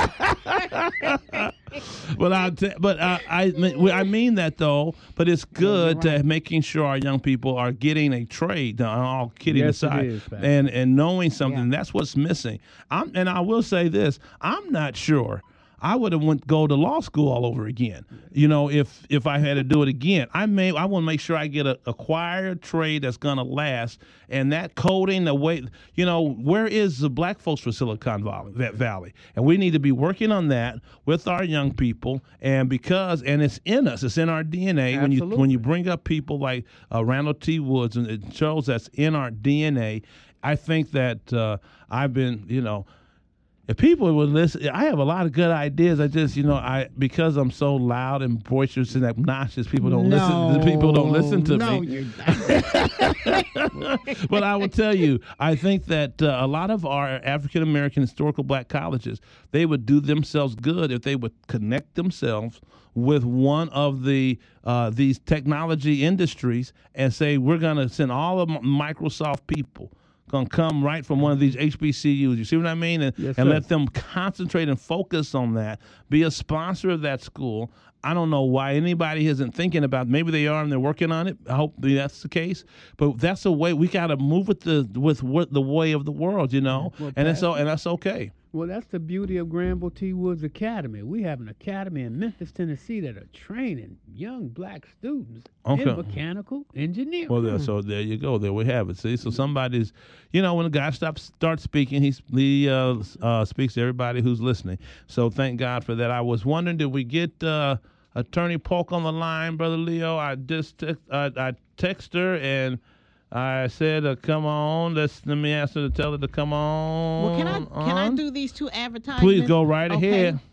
But I, t- but uh, I, mean- I mean that though. But it's good to making sure our young people are getting a trade. Now, all kidding Yes, it aside, is, Pat. and and knowing something. That's what's missing. I'm, and I will say this: I'm not sure. I would have went go to law school all over again. You know, if if I had to do it again, I may I want to make sure I get a acquired trade that's going to last. And that coding, the way, you know, where is the black folks for Silicon Valley? And we need to be working on that with our young people. And because, and it's in us, it's in our D N A. When you when you bring up people like uh, Randall T. Woods, and it shows that's in our D N A. I think that uh, I've been, you know, if people would listen, I have a lot of good ideas. I just, you know, I because I'm so loud and boisterous and obnoxious, people don't no, listen. People don't listen to no, me. You're not. But I will tell you, I think that uh, a lot of our African American historical black colleges, they would do themselves good if they would connect themselves with one of the uh, these technology industries and say, we're going to send all of Microsoft people. Gonna come right from one of these H B C Us. You see what I mean? And, Yes, and sir. let them concentrate and focus on that. Be a sponsor of that school. I don't know why anybody isn't thinking about. Maybe they are and they're working on it. I hope that's the case. But that's a way we got to move with the with what the way of the world, you know. Well, and that's Pat- so and that's okay. Well, that's the beauty of Granville T. Woods Academy. We have an academy in Memphis, Tennessee that are training young black students Okay. in mechanical engineering. Well, there, so there you go. There we have it. See, so somebody's, you know, when a guy stops starts speaking, he's, he uh, uh, speaks to everybody who's listening. So thank God for that. I was wondering, did we get uh, Attorney Polk on the line, Brother Leo? I just text, uh, I text her and I said, uh, "Come on, let's let me ask her to tell her to come on." Well, can I can I on. do these two advertisements? Please go right Okay. ahead.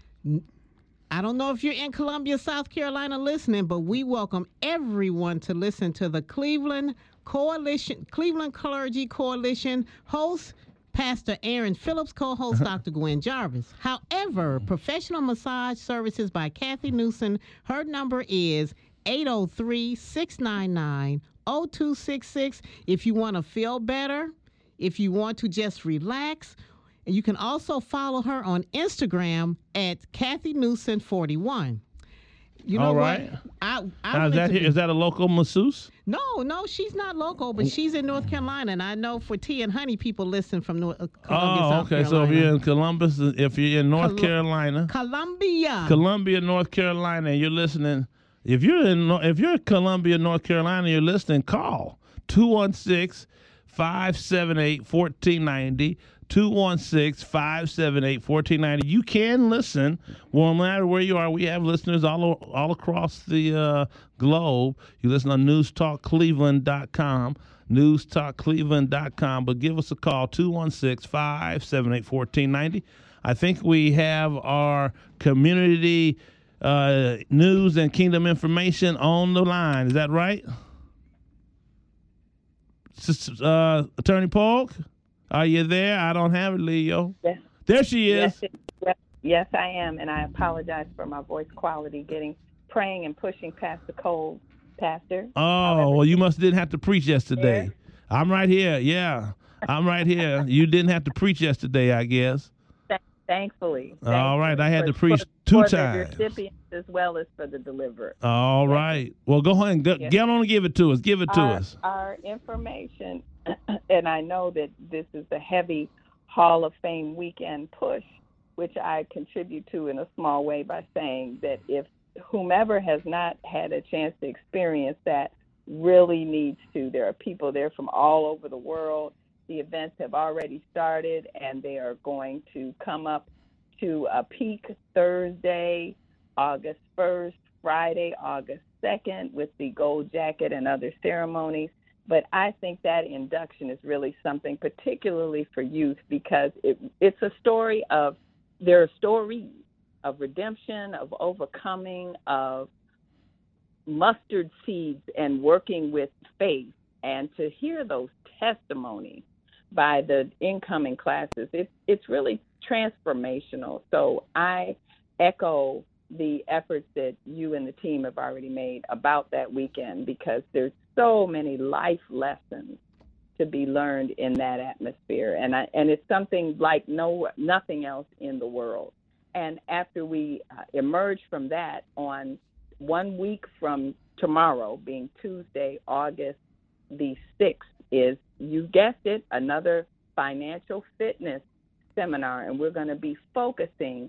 I don't know if you're in Columbia, South Carolina listening, but we welcome everyone to listen to the Cleveland Coalition, Cleveland Clergy Coalition host, Pastor Aaron Phillips, co-host Doctor Gwen Jarvis. However, professional massage services by Kathy Newsom, her number is eight oh three, six nine nine, oh two six six. If you want to feel better, if you want to just relax, and you can also follow her on Instagram at Kathy Newsom forty-one. You know All what? right. I, I Now, is went that to here, the- is that a local masseuse? No, no, she's not local, but she's in North Carolina, and I know for Tea and Honey, people listen from North uh, Columbia, Oh, South okay. So Carolina. if you're in Columbus, if you're in North Col- Carolina, Columbia. Columbia, North Carolina, and you're listening. If you're in, if you're in Columbia, North Carolina, and you're listening, call two one six, five seven eight, one four nine zero. two one six, five seven eight, one four nine zero. You can listen. Well, no matter where you are, we have listeners all o- all across the uh, globe. You listen on news talk cleveland dot com, news talk cleveland dot com. But give us a call, two one six, five seven eight, one four nine zero. I think we have our community uh, news and kingdom information on the line. Is that right? Sis- Uh, Attorney Polk? Are you there? I don't have it, Leo. Yes. There she is. Yes, yes, yes, I am, and I apologize for my voice quality getting praying and pushing past the cold, Pastor. Oh, well, you must didn't have to preach yesterday. I'm right here. Yeah, I'm right here. You didn't have to preach yesterday, I guess. Th- thankfully. All right, I had for- to preach for, two for times. the recipients as well as for the deliverer. All right. Well, go ahead and go, Yes. get on and give it to us. Give it to our, us. Our information, and I know that this is a heavy Hall of Fame weekend push, which I contribute to in a small way by saying that if whomever has not had a chance to experience that really needs to. There are people there from all over the world. The events have already started, and they are going to come up to a peak Thursday, August first, Friday, August second, with the gold jacket and other ceremonies. But I think that induction is really something particularly for youth because it, it's a story of, there are stories of redemption, of overcoming, of mustard seeds and working with faith. And to hear those testimonies by the incoming classes, it, it's really transformational. So I echo the efforts that you and the team have already made about that weekend, because there's so many life lessons to be learned in that atmosphere. And I, and it's something like no nothing else in the world. And after we uh, emerge from that, on one week from tomorrow, being Tuesday, August the sixth, is, you guessed it, another financial fitness seminar. And we're going to be focusing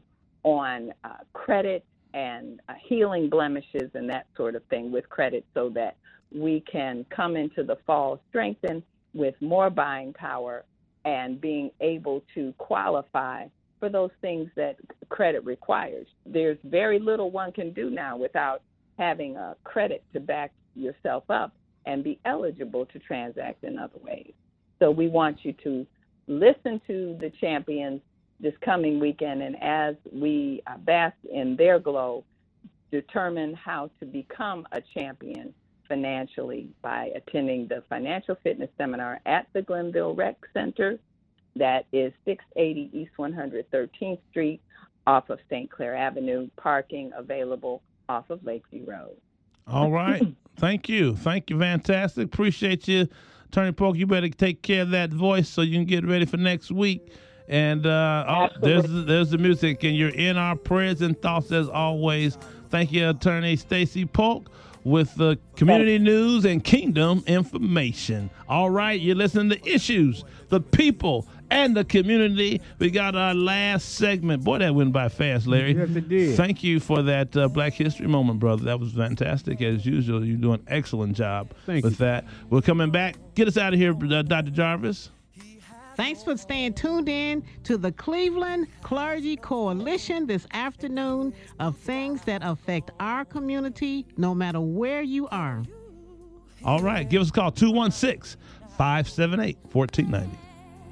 on uh, credit and uh, healing blemishes and that sort of thing with credit, so that we can come into the fall strengthened with more buying power and being able to qualify for those things that credit requires. There's very little one can do now without having a credit to back yourself up and be eligible to transact in other ways. So we want you to listen to the champions this coming weekend, and as we uh, bask in their glow, determine how to become a champion financially by attending the Financial Fitness Seminar at the Glenville Rec Center. That is six eighty East one hundred thirteenth Street off of Saint Clair Avenue, parking available off of Lakeview Road. All right. Thank you. Thank you. Fantastic. Appreciate you. Attorney Polk, you better take care of that voice so you can get ready for next week. And uh, oh, there's, there's the music, and you're in our prayers and thoughts as always. Thank you, Attorney Stacey Polk, with the community news and kingdom information. All right, you're listening to Issues, the people, and the community. We got our last segment. Boy, that went by fast, Larry. Yes, it did. Thank you for that uh, Black History moment, brother. That was fantastic. As usual, you're doing an excellent job Thank with you. that. We're coming back. Get us out of here, uh, Doctor Jarvis. Thanks for staying tuned in to the Cleveland Clergy Coalition this afternoon of things that affect our community, no matter where you are. All right. Give us a call, two one six, five seven eight, one four nine zero.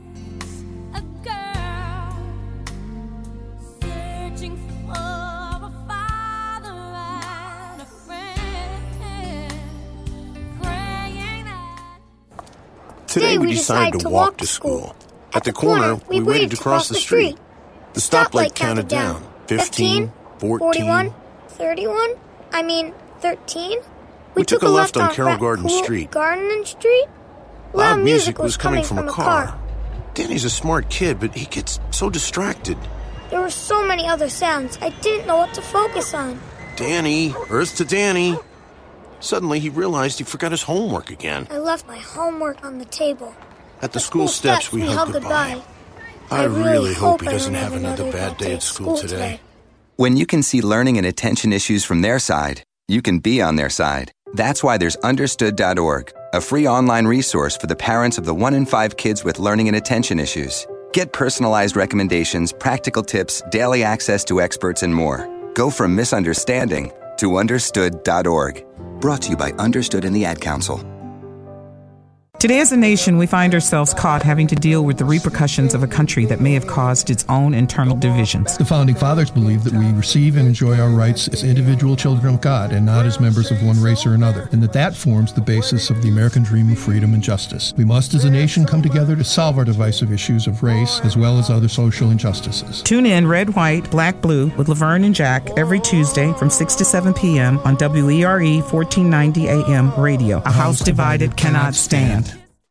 Today we decided to walk to school. At the corner, we waited to cross the street. The stoplight counted down. fifteen, fourteen, thirty-one? I mean, thirteen? We took a left on Carroll Garden Street. Garden Street? Loud music was coming from a car. Danny's a smart kid, but he gets so distracted. There were so many other sounds, I didn't know what to focus on. Danny, Earth to Danny. Suddenly, he realized he forgot his homework again. I left my homework on the table. At the school steps, we hugged goodbye. I really hope he doesn't have another bad day at school today. When you can see learning and attention issues from their side, you can be on their side. That's why there's understood dot org, a free online resource for the parents of the one in five kids with learning and attention issues. Get personalized recommendations, practical tips, daily access to experts, and more. Go from misunderstanding to understood dot org. Brought to you by Understood and the Ad Council. Today as a nation, we find ourselves caught having to deal with the repercussions of a country that may have caused its own internal divisions. The Founding Fathers believed that we receive and enjoy our rights as individual children of God and not as members of one race or another, and that that forms the basis of the American dream of freedom and justice. We must as a nation come together to solve our divisive issues of race as well as other social injustices. Tune in Red, White, Black, Blue with Laverne and Jack every Tuesday from six to seven p.m. on W E R E fourteen ninety A M radio. A house divided cannot stand.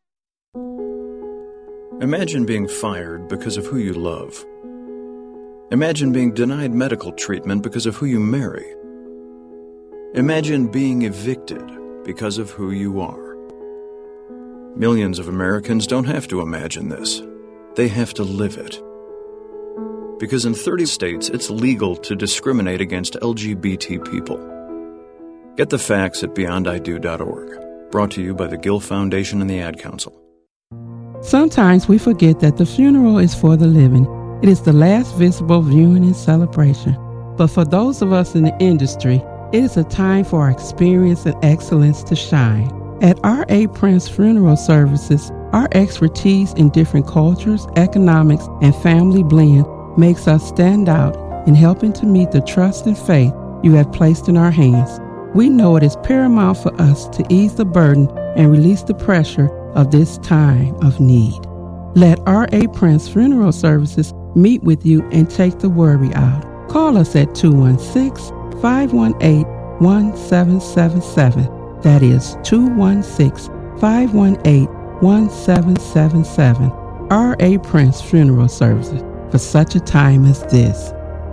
Imagine being fired because of who you love. Imagine being denied medical treatment because of who you marry. Imagine being evicted because of who you are. Millions of Americans don't have to imagine this. They have to live it. Because in thirty states, it's legal to discriminate against L G B T people. Get the facts at beyond I do dot org. Brought to you by the Gill Foundation and the Ad Council. Sometimes we forget that the funeral is for the living. It is the last visible viewing and celebration. But for those of us in the industry, it is a time for our experience and excellence to shine. At R A. Prince Funeral Services, our expertise in different cultures, economics, and family blend makes us stand out in helping to meet the trust and faith you have placed in our hands. We know it is paramount for us to ease the burden and release the pressure of this time of need. Let R A. Prince Funeral Services meet with you and take the worry out. Call us at two one six, five one eight, one seven seven seven. That is two one six, five one eight, one seven seven seven. R A. Prince Funeral Services, for such a time as this.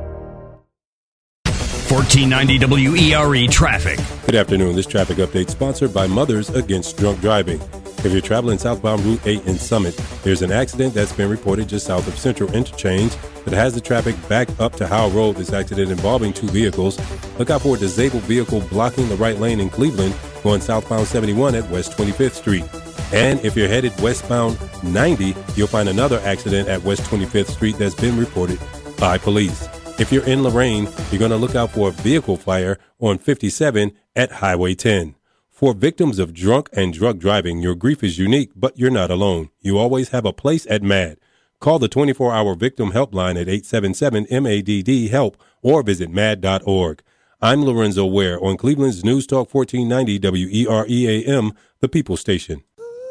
fourteen ninety W E R E Traffic. Good afternoon. This traffic update sponsored by Mothers Against Drunk Driving. If you're traveling southbound Route eight in Summit, there's an accident that's been reported just south of Central Interchange that has the traffic back up to Howell Road. This accident involving two vehicles. Look out for a disabled vehicle blocking the right lane in Cleveland going southbound seventy-one at West twenty-fifth Street. And if you're headed westbound ninety, you'll find another accident at West twenty-fifth Street that's been reported by police. If you're in Lorraine, you're going to look out for a vehicle fire on fifty-seven at Highway ten. For victims of drunk and drug driving, your grief is unique, but you're not alone. You always have a place at MADD. Call the twenty-four hour Victim Helpline at eight seven seven M A D D HELP or visit mad dot org. I'm Lorenzo Ware on Cleveland's News Talk fourteen ninety W E R E A M, the People Station.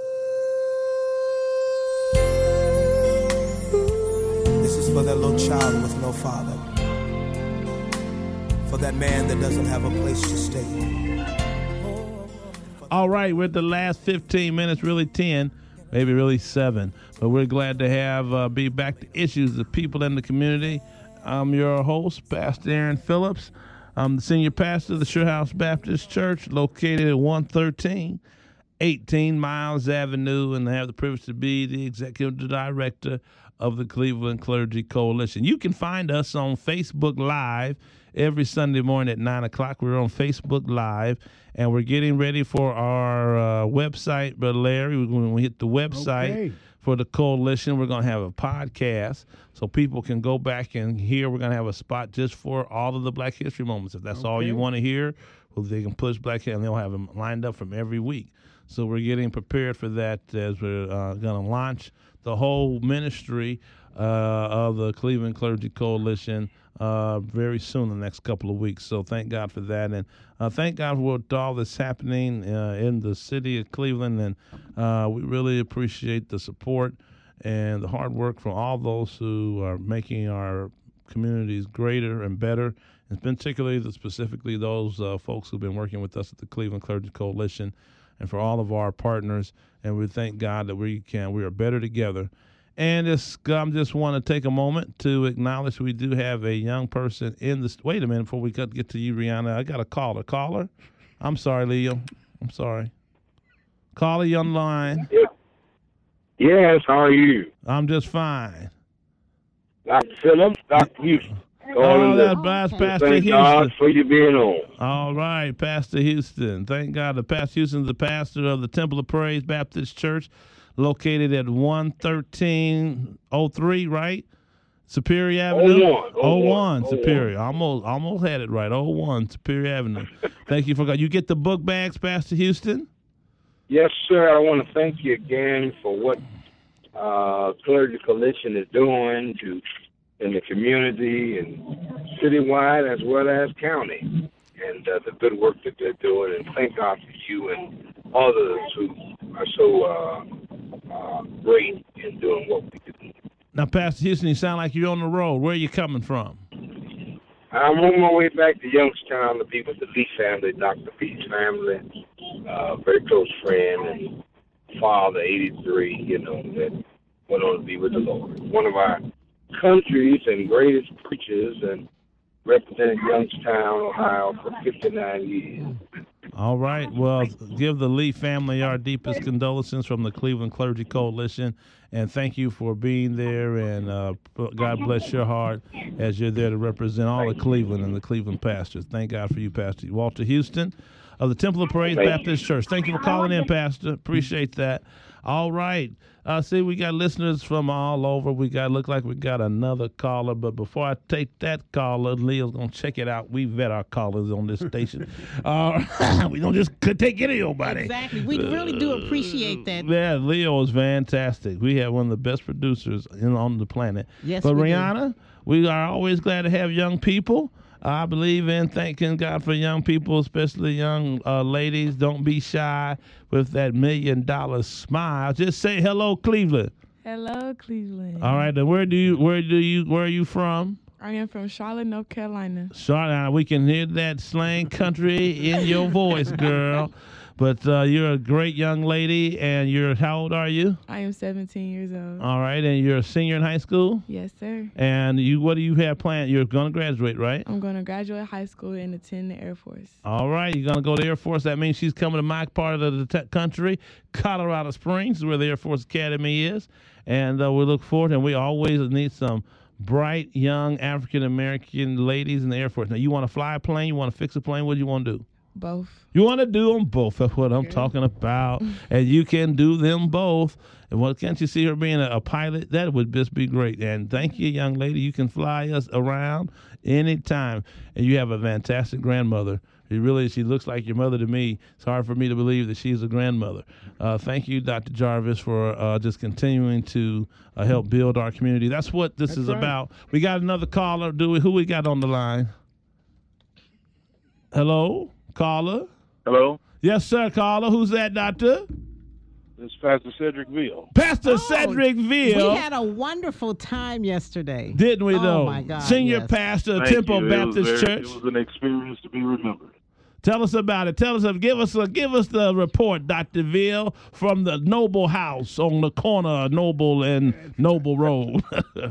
This is for that little child with no father. For that man that doesn't have a place to stay. All right, we're at the last fifteen minutes, really ten, maybe really seven. But we're glad to have uh, be back to issues of people in the community. I'm your host, Pastor Aaron Phillips. I'm the senior pastor of the Sure House Baptist Church, located at one thirteen eighteen Miles Avenue, and I have the privilege to be the executive director of the Cleveland Clergy Coalition. You can find us on Facebook Live every Sunday morning at nine o'clock. We're on Facebook Live, and we're getting ready for our uh, website, Brother Larry. When we hit the website okay. for the coalition, we're going to have a podcast so people can go back and hear. We're going to have a spot just for all of the Black History moments. If that's okay. all you want to hear, well, they can push Black History, and they'll have them lined up from every week. So we're getting prepared for that as we're uh, going to launch the whole ministry uh, of the Cleveland Clergy Coalition uh, very soon, in the next couple of weeks. So thank God for that. And uh, thank God for all that's happening uh, in the city of Cleveland. And uh, we really appreciate the support and the hard work from all those who are making our communities greater and better, and particularly the, specifically those uh, folks who've been working with us at the Cleveland Clergy Coalition, and for all of our partners. And we thank God that we can, we are better together. And it's, I just want to take a moment to acknowledge we do have a young person in this. Wait a minute before we get to you, Rihanna. I got a caller. Caller? I'm sorry, Leo. I'm sorry. Caller, you on the line? Yes, how are you? I'm just fine. Doctor Phillips, Doctor Houston. Oh, that's Pastor Thank Houston. God for you being on. All right, Pastor Houston. Thank God that Pastor Houston is the pastor of the Temple of Praise Baptist Church, located at one thirteen oh three, right? Superior Avenue? oh one. oh one, Superior. Almost, almost had it right. oh one, Superior Avenue. Thank you for God. You get the book bags, Pastor Houston? Yes, sir. I want to thank you again for what uh, Clergy Coalition is doing to in the community and citywide as well as county, and uh, the good work that they're doing. And thank God for you and others who are so uh, uh, great in doing what we do. Now, Pastor Houston, you sound like you're on the road. Where are you coming from? I'm on my way back to Youngstown to be with the Lee family, Doctor Pete's family, uh, very close friend and father, eighty-three, you know, that went on to be with the Lord. One of our country's and greatest preachers, and represented Youngstown, Ohio for fifty-nine years. All right. Well, give the Lee family our deepest condolences from the Cleveland Clergy Coalition, and thank you for being there, and uh, God bless your heart as you're there to represent all of Cleveland and the Cleveland pastors. Thank God for you, Pastor Walter Houston of the Temple of Praise Thank Baptist you. Church. Thank you for calling in, Pastor. Appreciate that. All right. Uh, see, we got listeners from all over. We got look like we got another caller, but before I take that caller, Leo's gonna check it out. We vet our callers on this station. Uh, we don't just take any nobody. Exactly. We really do appreciate that. Yeah, Leo is fantastic. We have one of the best producers in, on the planet. Yes, but we Rihanna, do. we are always glad to have young people. I believe in thanking God for young people, especially young uh, ladies. Don't be shy with that million dollar smile. Just say hello, Cleveland. Hello, Cleveland. All right, then where do you where do you where are you from? I am from Charlotte, North Carolina. Charlotte, we can hear that slang country in your voice, girl. But uh, you're a great young lady, and you're how old are you? I am seventeen years old. All right, and you're a senior in high school? Yes, sir. And you, what do you have planned? You're going to graduate, right? I'm going to graduate high school and attend the Air Force. All right, you're going to go to the Air Force. That means she's coming to my part of the te- country, Colorado Springs, where the Air Force Academy is. And uh, we look forward, and we always need some bright, young African-American ladies in the Air Force. Now, you want to fly a plane? You want to fix a plane? What do you want to do? Both. You want to do them both. That's what I'm talking about. And you can do them both. And what can't you see her being a, a pilot? That would just be great. And thank you, young lady. You can fly us around anytime. And you have a fantastic grandmother. She really, she looks like your mother to me. It's hard for me to believe that she's a grandmother. Uh, thank you, Doctor Jarvis, for uh, just continuing to uh, help build our community. That's what this That's is right. about. We got another caller. Do we? Who we got on the line? Hello? Caller? Hello? Yes, sir, caller. Who's that, Doctor? It's Pastor Cedric Veal. Pastor oh, Cedric Veal. We had a wonderful time yesterday. Didn't we, oh, though? Oh, my God. Senior yes. pastor of Thank Temple you. Baptist it very, Church. It was an experience to be remembered. Tell us about it. Tell us, give us, a, give us the report, Doctor Veal, from the Noble House on the corner of Noble and Noble Road.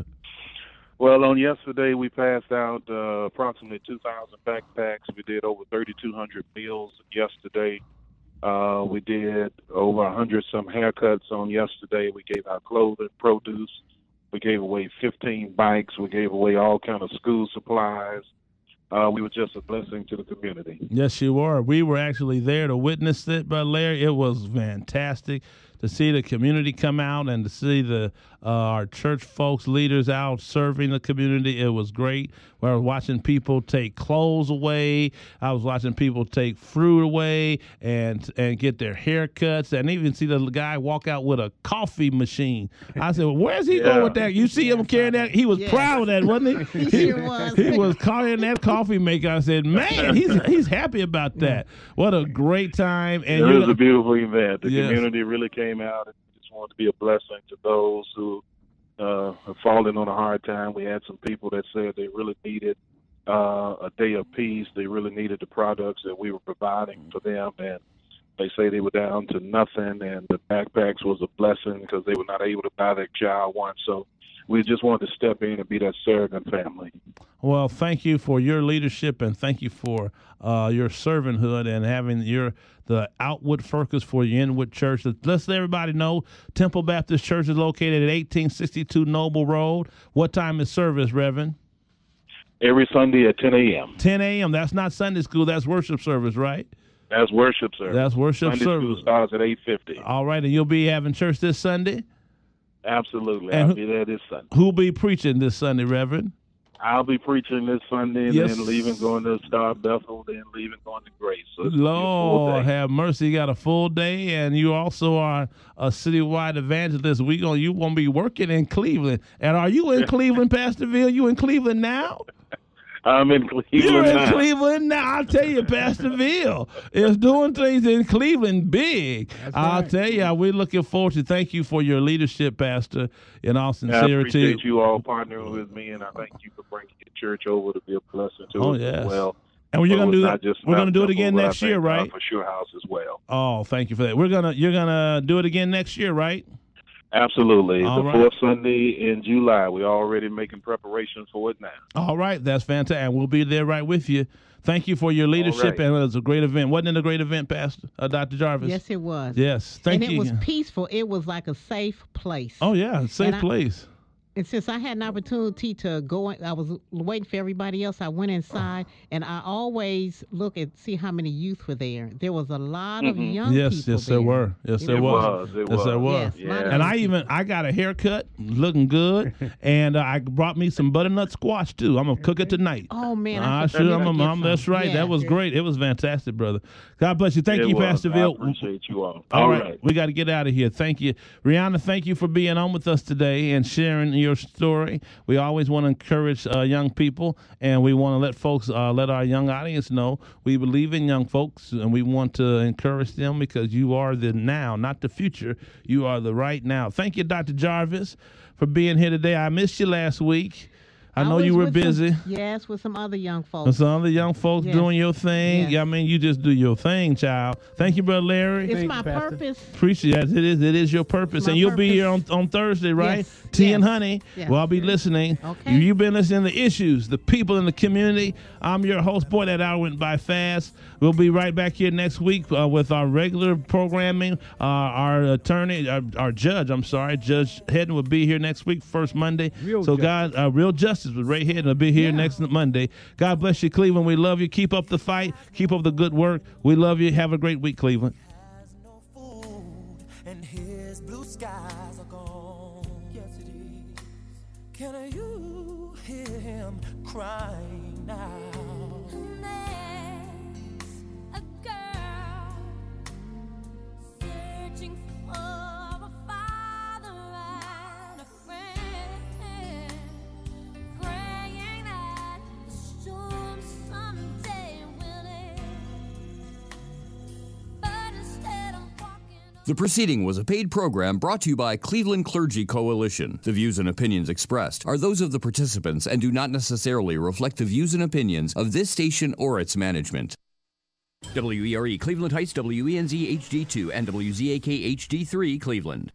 Well, on yesterday, we passed out uh, approximately two thousand backpacks. We did over thirty-two hundred meals yesterday. Uh, we did over one hundred some haircuts on yesterday. We gave out clothing, produce. We gave away fifteen bikes. We gave away all kind of school supplies. Uh, we were just a blessing to the community. Yes, you were. We were actually there to witness it, Brother Larry. It was fantastic to see the community come out and to see the uh, our church folks, leaders out serving the community. It was great. I was watching people take clothes away. I was watching people take fruit away and and get their haircuts, and even see the guy walk out with a coffee machine. I said, well, where's he yeah. going with that? You see him carrying that? He was yes. proud of that, wasn't he? he sure was. He was carrying that coffee maker. I said, man, he's he's happy about that. What a great time. And it was a beautiful event. The yes. community really came out and just wanted to be a blessing to those who uh, have fallen on a hard time. We had some people that said they really needed uh, a day of peace. They really needed the products that we were providing for them, and they say they were down to nothing, and the backpacks was a blessing because they were not able to buy their child one. So we just wanted to step in and be that surrogate family. Well, thank you for your leadership, and thank you for uh, your servanthood and having your the outward focus for your inward church. Let's let everybody know Temple Baptist Church is located at eighteen sixty-two Noble Road. What time is service, Reverend? Every Sunday at ten a.m. ten a.m. That's not Sunday school. That's worship service, right? That's worship service. That's worship Sunday service. Sunday school starts at eight fifty. All right, and you'll be having church this Sunday? Absolutely. And I'll who, be there this Sunday. Who'll be preaching this Sunday, Reverend? I'll be preaching this Sunday, and yes. then leaving, going to Star Bethel, then leaving, going to Grace. So Lord have mercy, you got a full day, and you also are a citywide evangelist. We gonna you won't be working in Cleveland. And are you in Cleveland, Pastor Veal? You in Cleveland now? I'm in Cleveland You're in now. Cleveland now. I'll tell you, Pastor Veal is doing things in Cleveland big. That's I'll right. tell you, we're looking forward to thank you for your leadership, Pastor, in all sincerity. I appreciate you all partnering with me, and I thank you for bringing your church over to be a blessing to oh, us yes. as well. And we're gonna do that. Just we're gonna do it again Temple, next year, right? For Sure House as well. Oh, thank you for that. We're gonna you're gonna do it again next year, right? Absolutely. All the right. fourth Sunday in July. We're already making preparations for it now. All right, that's fantastic. And we'll be there right with you. Thank you for your leadership, right. and it was a great event. Wasn't it a great event, Pastor, uh, Doctor Jarvis? Yes, it was. Yes, thank and you. And it was peaceful. It was like a safe place. Oh, yeah, safe and place. I, and since I had an opportunity to go, I was waiting for everybody else. I went inside, and I always look and see how many youth were there. There was a lot of mm-hmm. young yes, people Yes, there. there were. Yes, there it was. was. It yes, was. there was. Yes, yeah. And I even I got a haircut, looking good, and uh, I brought me some butternut squash too. I'm gonna cook it tonight. Oh man, I, I sure, I'm, I'm, I'm, that's right. Yeah. That was great. It was fantastic, brother. God bless you. Thank it you, was. Pastor I Veal. appreciate you all. all, all right. right. We got to get out of here. Thank you. Rihanna, thank you for being on with us today and sharing your story. We always want to encourage uh, young people, and we want to let folks, uh, let our young audience know we believe in young folks, and we want to encourage them because you are the now, not the future. You are the right now. Thank you, Doctor Jarvis, for being here today. I missed you last week. I know was you were with busy. Some, yes, with some other young folks. And some other young folks Yes. doing your thing. Yes. Yeah, I mean, you just do your thing, child. Thank you, Brother Larry. It's Thank my you, Pastor. purpose. Appreciate it. It is, it is your purpose. My and you'll be purpose. here on, on Thursday, right? Yes. Tea Yes. and honey. Yes. Well, I'll be listening. Okay. You've been listening to issues, the people in the community. I'm your host. Boy, that hour went by fast. We'll be right back here next week uh, with our regular programming. Uh, our attorney, our, our judge, I'm sorry, Judge Hedden will be here next week, first Monday. Real so, justice. God, uh, Real Justice with Ray Hedden will be here Yeah. next Monday. God bless you, Cleveland. We love you. Keep up the fight. Keep up the good work. We love you. Have a great week, Cleveland. And his blue skies are gone. Yes, it is. Can you hear him crying now? A girl searching for a father and a friend, praying that the storm someday will end. But instead I'm walking. The proceeding was a paid program brought to you by Cleveland Clergy Coalition. The views and opinions expressed are those of the participants and do not necessarily reflect the views and opinions of this station or its management. W E R E Cleveland Heights, W E N Z H D two, and W Z A K H D three Cleveland.